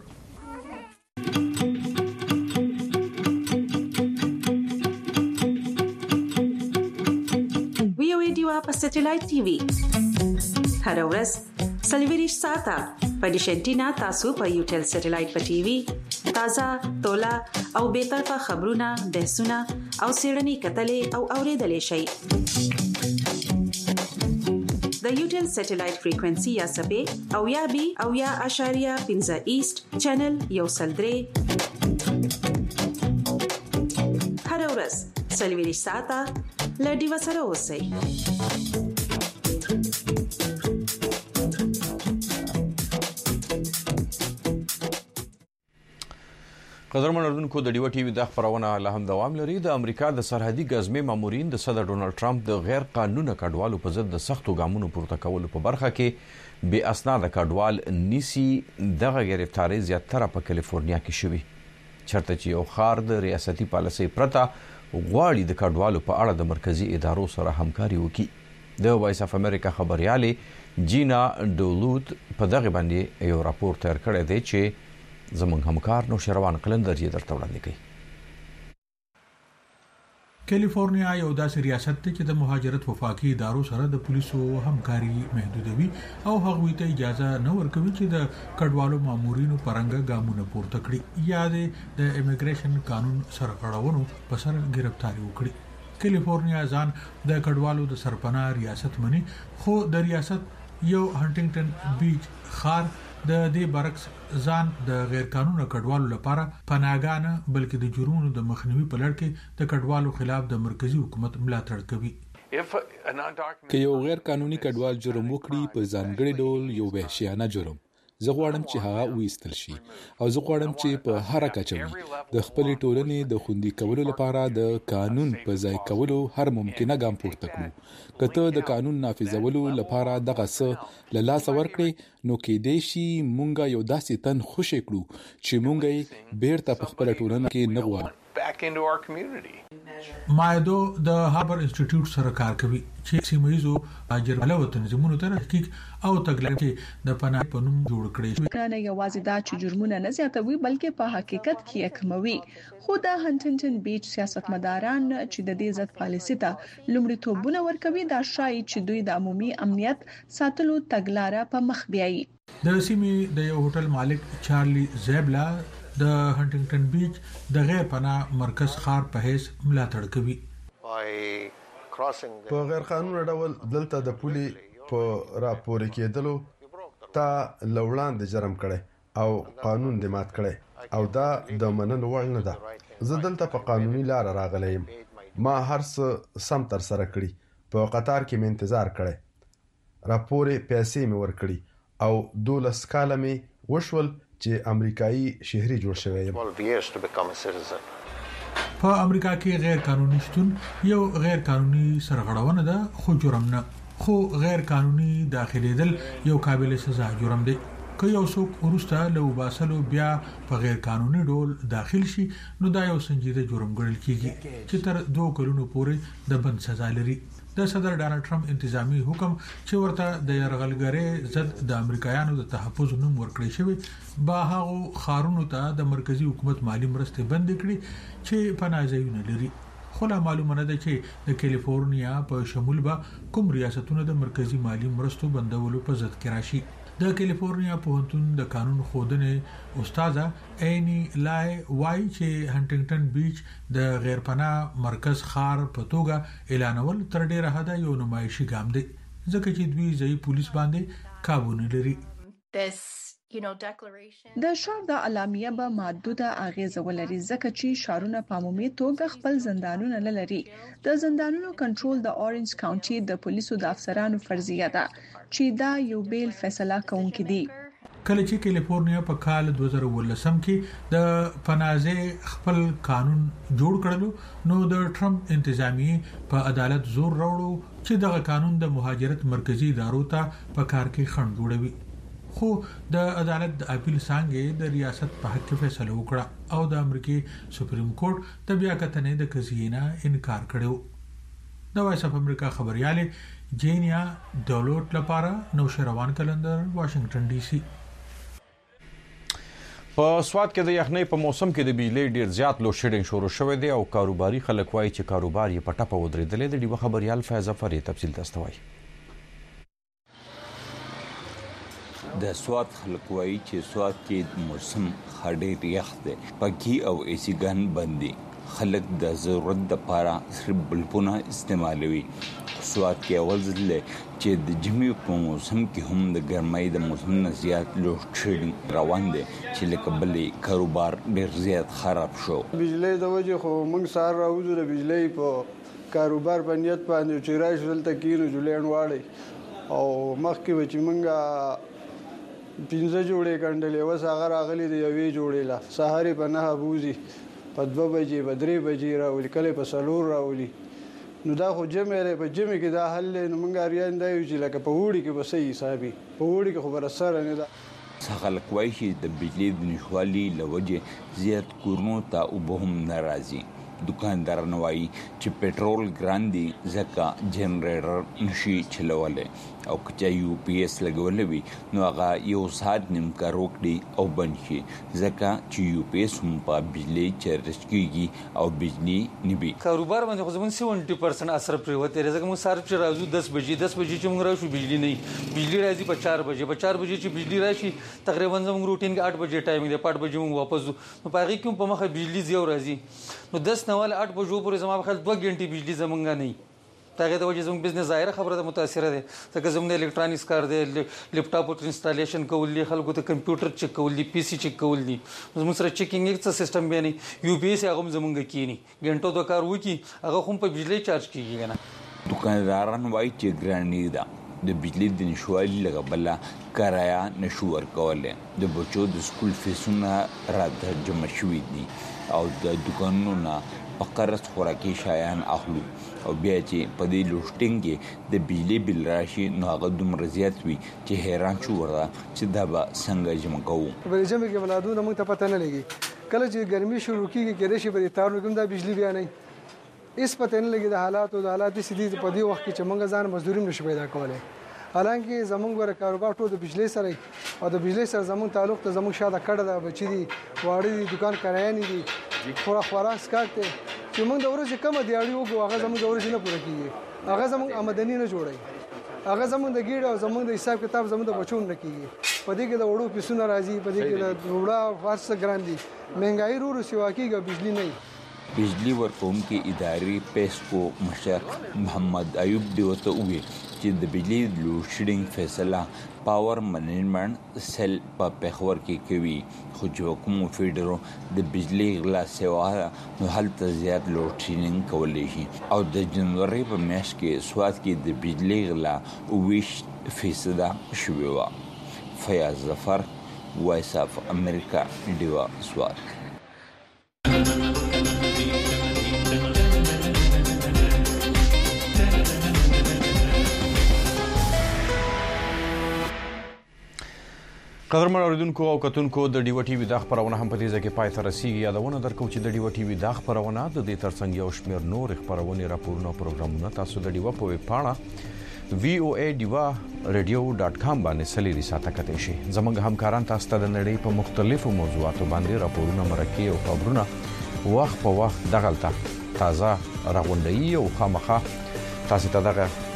[SPEAKER 26] په سټلایټ ټي وي هر ورځ 24 ساعته په ډیش انټینا تاسو په یو ټل سټلایټ په ټي وي تازه، تولا او بی‌طرفه خبرونه، بحثونه او څېړنې کتلې او اوریدلې شئ. د یوټل سټلایټ فریکوئنسي یا سبې او یا بي او یا اشاریه 15 ایست چینل یو سلدري هر ورځ 24 ساعته لډي وسره اوسئ.
[SPEAKER 1] قدرمن اردوونکو د ډیو ټي وي د خبرونه له هم دوام لري. د امریکا د سرحدي ګزمې مامورین د صدر ډونالد ټرمپ د غیر قانوني کډوالو په ضد د سختو ګامونو پورته کولو په برخه کې بې اسناد کډوال نیسي. دغه گرفتاری زیاتره په کالیفورنیا کې شوې، چرته چې یو خار د ریاستي پالیسۍ پرته غواړي د کډوالو په اړه د مرکزی ادارو سره همکاري وکړي. د وایس اف امریکا خبريالې جینا ډولوت په دغه باندې یو راپور تیار کړی دی چې زموږ همکار نو شروان قلندر یې درته وړاندې کوي.
[SPEAKER 11] کالیفورنیا یو داسې ریاست دی چې د مهاجرت وفاقي ادارو سره د پولیسو همکاري محدودوي او هغوی ته اجازه نه ورکوي چې د کډوالو مامورینو پرنګ ګامونه پورته کړي یا د امیګریشن قانون سرغړونو په سر گرفتاری وکړي. کالیفورنیا ځان د کډوالو د سرپناه ریاست مني، خو د ریاست یو هانټینګټن بیچ خار د دې برعکس ځان د غیر قانوني کډوالو لپاره پناهګانه بلکې د جرمونو د مخنیوي په لړ کې د کډوالو خلاف د مرکزی حکومت ملاتړ کوي.
[SPEAKER 12] که یو غیر قانوني کډوال جرم وکړي په ځانګړي ډول یو وحشیانه جرم، زه غواړم چې هغه وایستل شي او زه غواړم چې په هر کچوي د خپل ټولنې د خوندي کولو لپاره د قانون په ځای کولو هر ممکنه ګام پورته کړو. کته د قانون نافذولو لپاره دغه څه له لاس ورکړي نو کې دې شي مونږه یو داسې تن خوشی کړو چې مونږه بیرته په خپل ټولنه کې نه غواړو.
[SPEAKER 11] مایدو د هاربر انسټیټیوټ سره کار کوي چې سیمایزو اجرباله تنظیمونو ته تحقیق او تګلارې د پناه په نوم جوړ کړي.
[SPEAKER 3] کنه یوازې دا چې جرمونه نه زیاتوي بلکې په حقیقت کې یې کموي. خو د هانټینګټن بیچ سیاستمداران چې د دې ضد پالیسي ته لومړیتوبونه ورکوي دا شایي چې دوی د عمومي امنیت ساتلو تګلارې په مخ بیایي.
[SPEAKER 11] د سیمې د یو هوټل مالک چارلی زیبلا د هانټینګټن بیچ د غیر پناه مرکز خار په هیڅ ملاتړ کوي.
[SPEAKER 14] په غیر قانوني ډول دلته د پولي په راپور کېدلو تا لوړان د جرم کړي او قانون د مات کړي او دا د منلو وړ نه ده. زه دلته په قانوني لار راغلی یم، ما هر څه سم تر سره کړی، په قطار کې مې انتظار کړی، راپور پیسې مې ورکړي او 12 کاله مې وشول چې امریکایي شهري جوړ شوی یم.
[SPEAKER 11] په امریکا کې غیر قانوني شتون یو غیر قانوني سرغړونه ده، خو جرم نه. خو غیر قانوني داخليدل یو قابل سزا جرم دی. که یو څوک ورسته له وباسلو بیا په غیر قانوني ډول داخل شي نو دا یو سنجیده جرم ګڼل کیږي چې تر 2 کلونو پورې د بند سزا لري. د صدر ډانلډ ټرمپ انتظامی حکم چې ورته د يرغلګرۍ ضد د امریکایانو د تحفظ نوم ورکړی شوی با هغه خارونو ته د مرکزی حکومت مالی مرسته بند کړي چې پناهځایونه لري. خو لا معلومه ده چې د کالیفورنیا په شمول به کوم ریاستونه د مرکزی مالی مرستو بندولو په ضد کې راشي. د کالیفورنیا پوهنتون د قانون خودنې استاده اینی لای وای چې هانټینګټن بیچ د غیر پناه مرکز خار په توګه اعلانول تر ډیره حده یو نمایشي ګام دی ځکه چې دوی ځای پولیس باندې قابو نه لري.
[SPEAKER 3] د شار د اعلامیه به محدوده اغیزه ولري ځکه چې شارونه په عمومي توګه خپل زندانونه نه لري. د زندانونو کنټرول د اورنج کاونټي د پولیسو د افسرانو فرضیه ده چې دا یو بیل فیصله کوونکی دی.
[SPEAKER 11] کله چې کالیفورنیا په کال 2018 کې د پناهځای خپل قانون جوړ کړلو نو د ټرمپ انتظامیه په عدالت زور راوړو چې دغه قانون د مهاجرت مرکزی ادارو ته په کار کې خنډ جوړوي. خو د عدالت د اپیل څنګه د ریاست په حق کې فیصله وکړه او د امریکای سپریم کورټ د بیا کتنې د قضیې نه انکار کړو. د وایس اف امریکا خبرياله جینیا ډولوټ لپاره نو شروان کلندر واشنگټن ډي سي.
[SPEAKER 1] په سواد کې د یخنۍ په موسم کې د بجلی ډیر زیات لوډ شیډینګ شروع شوی دی او کاروباري خلک وایي چې کاروبار یې په ټپه ودرېدلی دی. د خبريال فیض ظفر تفصیل تستوي.
[SPEAKER 15] د سواد خلک وایي چې سواد کې موسم خډې ریخ دی پکی او ایسی ګن بندي خلک د ضرورت د لپاره صرف بلپونه استعمالوي سواد کې اول ځل چې د جمی په موسم کې هم د ګرمۍ د موسم نه زیات لوډ شیډینګ روان دي چې لکه بلې کاروبار ډیر زیات خراب شو
[SPEAKER 16] بجلی د وجه خو موږ سار راوځو د بجلی په کاروبار باندې چې راشي دلته کینو جولین واړي او مخکې چې موږ 15 جوړې کندلې وس هغه راغلي د یوې جوړې لا سهاري په 9 بوزي په 2 بجې په 3 بجې راولي کله په 4 راولي نو دا خو جمعې په جمعې کې دا حل نو موږ اړین دی چې لکه په وړي کې به صحیح حسابي په وړي کې خبره سره نه ده
[SPEAKER 15] خلک وایي چې د بجلی د نشوالي لوجه زیات کورونو ته وبهم ناراضي دکاندار نوایي چې پېټرول ګران دي ځکه جنریټر نشي چلولای او که یو پی ایس لګولې وي نو هغه یو ساعت نیم کار وکړي او بند شي ځکه چې یو پی ایس هم په بجلی چارج کیږي او بجلی نبي
[SPEAKER 17] کاروبار باندې خو زمون 70% اثر پریوته ځکه موږ صرف چې راځو 10 بجې چې موږ راشو بجلی نه بجلی راځي په 4 بجې چې بجلی راشي تقریبا زموږ روټین کې 8 بجې ټایمینګ دی 8 بجې موږ واپس نو پاره کوم په مخه بجلی زیو راځي نو 10 نوال 8 بجو پورې زما په خیال 2 غنټې بجلی زمونږ نه تاګه د وجه زموږ بزنس ظاهره خبره ده متاثره ده ځکه زموږ الکترونیکس کار دی لپټاپ او انسټالیشن کول دي خلکو ته کمپیوټر چک کول دي پی سي چک کول دي زموږ سره چیکینګ یک سیستم به نه یو پی ایس هغه زموږ کینی غنټو د کار وکی هغه هم په بجلی چارج کیږي نه
[SPEAKER 15] دکانداران وایي چې ګرانی ده د بجلی د نشوالي لګبله کرایا نشو ورکوله د بچو د سکول فیسونه را ترجمه شوې دي او د دکانونو نه په قرض خوراکي شایان اخلو او بیا چې په دې لوشټینګ کې د بجلی بل راشي نو هغه دومره زیات وي چې حیران شو ورته چې دا به څنګه جمع کوو
[SPEAKER 16] په جمع کې ولادونه موږ ته پته نه لګي کله چې ګرمي شروع کیږي کې رشي په تارونو کې د بجلی بیا نه اس پته نه لګي د حالات سدي په دې وخت کې چې موږ ځان مزدوري نشو پیدا کولای حالانکه زمونږ ور کاروبار ټول د بجلی سره او د بجلی سره زمونږ تعلق ته زمونږ شاده کړه د بچی دي واړی دي دکان کرایانې دي خوراک سکارته چې موږ د ورځې کم دی اړیو هغه زمونږ د ورځې نه پوره کیږي هغه زمونږ آمدنی نه جوړي هغه زمونږ د ګیډ او زمونږ د حساب کتاب زمونږ د بچون نه کیږي په دې کې د وړو پیسونه راځي په دې کې د وړا فارس ګران دي مهنګای رو سیوا کیږي بجلی نه
[SPEAKER 15] بجلی ورکوم کې اداري پیسکو مشر محمد ایوب دیوته وی چې د بجلی لوډ شیډینګ فیصله پاور منیجمنت سیل په پخور کې کوي خو چې کوم فیډرو د بجلی غلا سیوا نو هلته زیات لوډ شیډینګ کولی شي او د جنوري په میاشت کې سواد کې د بجلی غلا 20% شوی و فیاض ظفر وایس اف امریکا دیوا سواد
[SPEAKER 1] قدرمن اوریدونکو او کتونکو د ډیو ټي وی د خبرونه هم په دې ځکه پای ته رسیدي یادونه درکو چې د ډیو ټي وی د خبرونه د دې ترڅنګ یو شمېر نور خبرونه راپورونه پروګرامونه تاسو د ډیو په ویب پاڼه voa.radio.com باندې سلیری ساته کتئ شي زموږ همکاران تاسو ته د نړۍ په مختلفو موضوعاتو باندې راپورونه مرکه او خبرونه وخت په وخت دغلطه تازه راغونډي او خامخه تاسو ته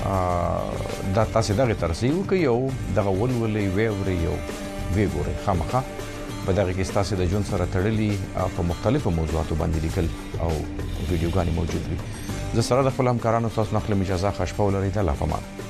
[SPEAKER 1] دغه ترسیو کوي او دغه ولولې ویوري یو ویګوري خامخه په دغه کې تاسو د جون سره تړلي په مختلفو موضوعاتو باندې لیکل او ویډیوګانې موجود دي زه سره د خپل همکارانو تاسو نخلم اجازه خوشپاله لري د لافمان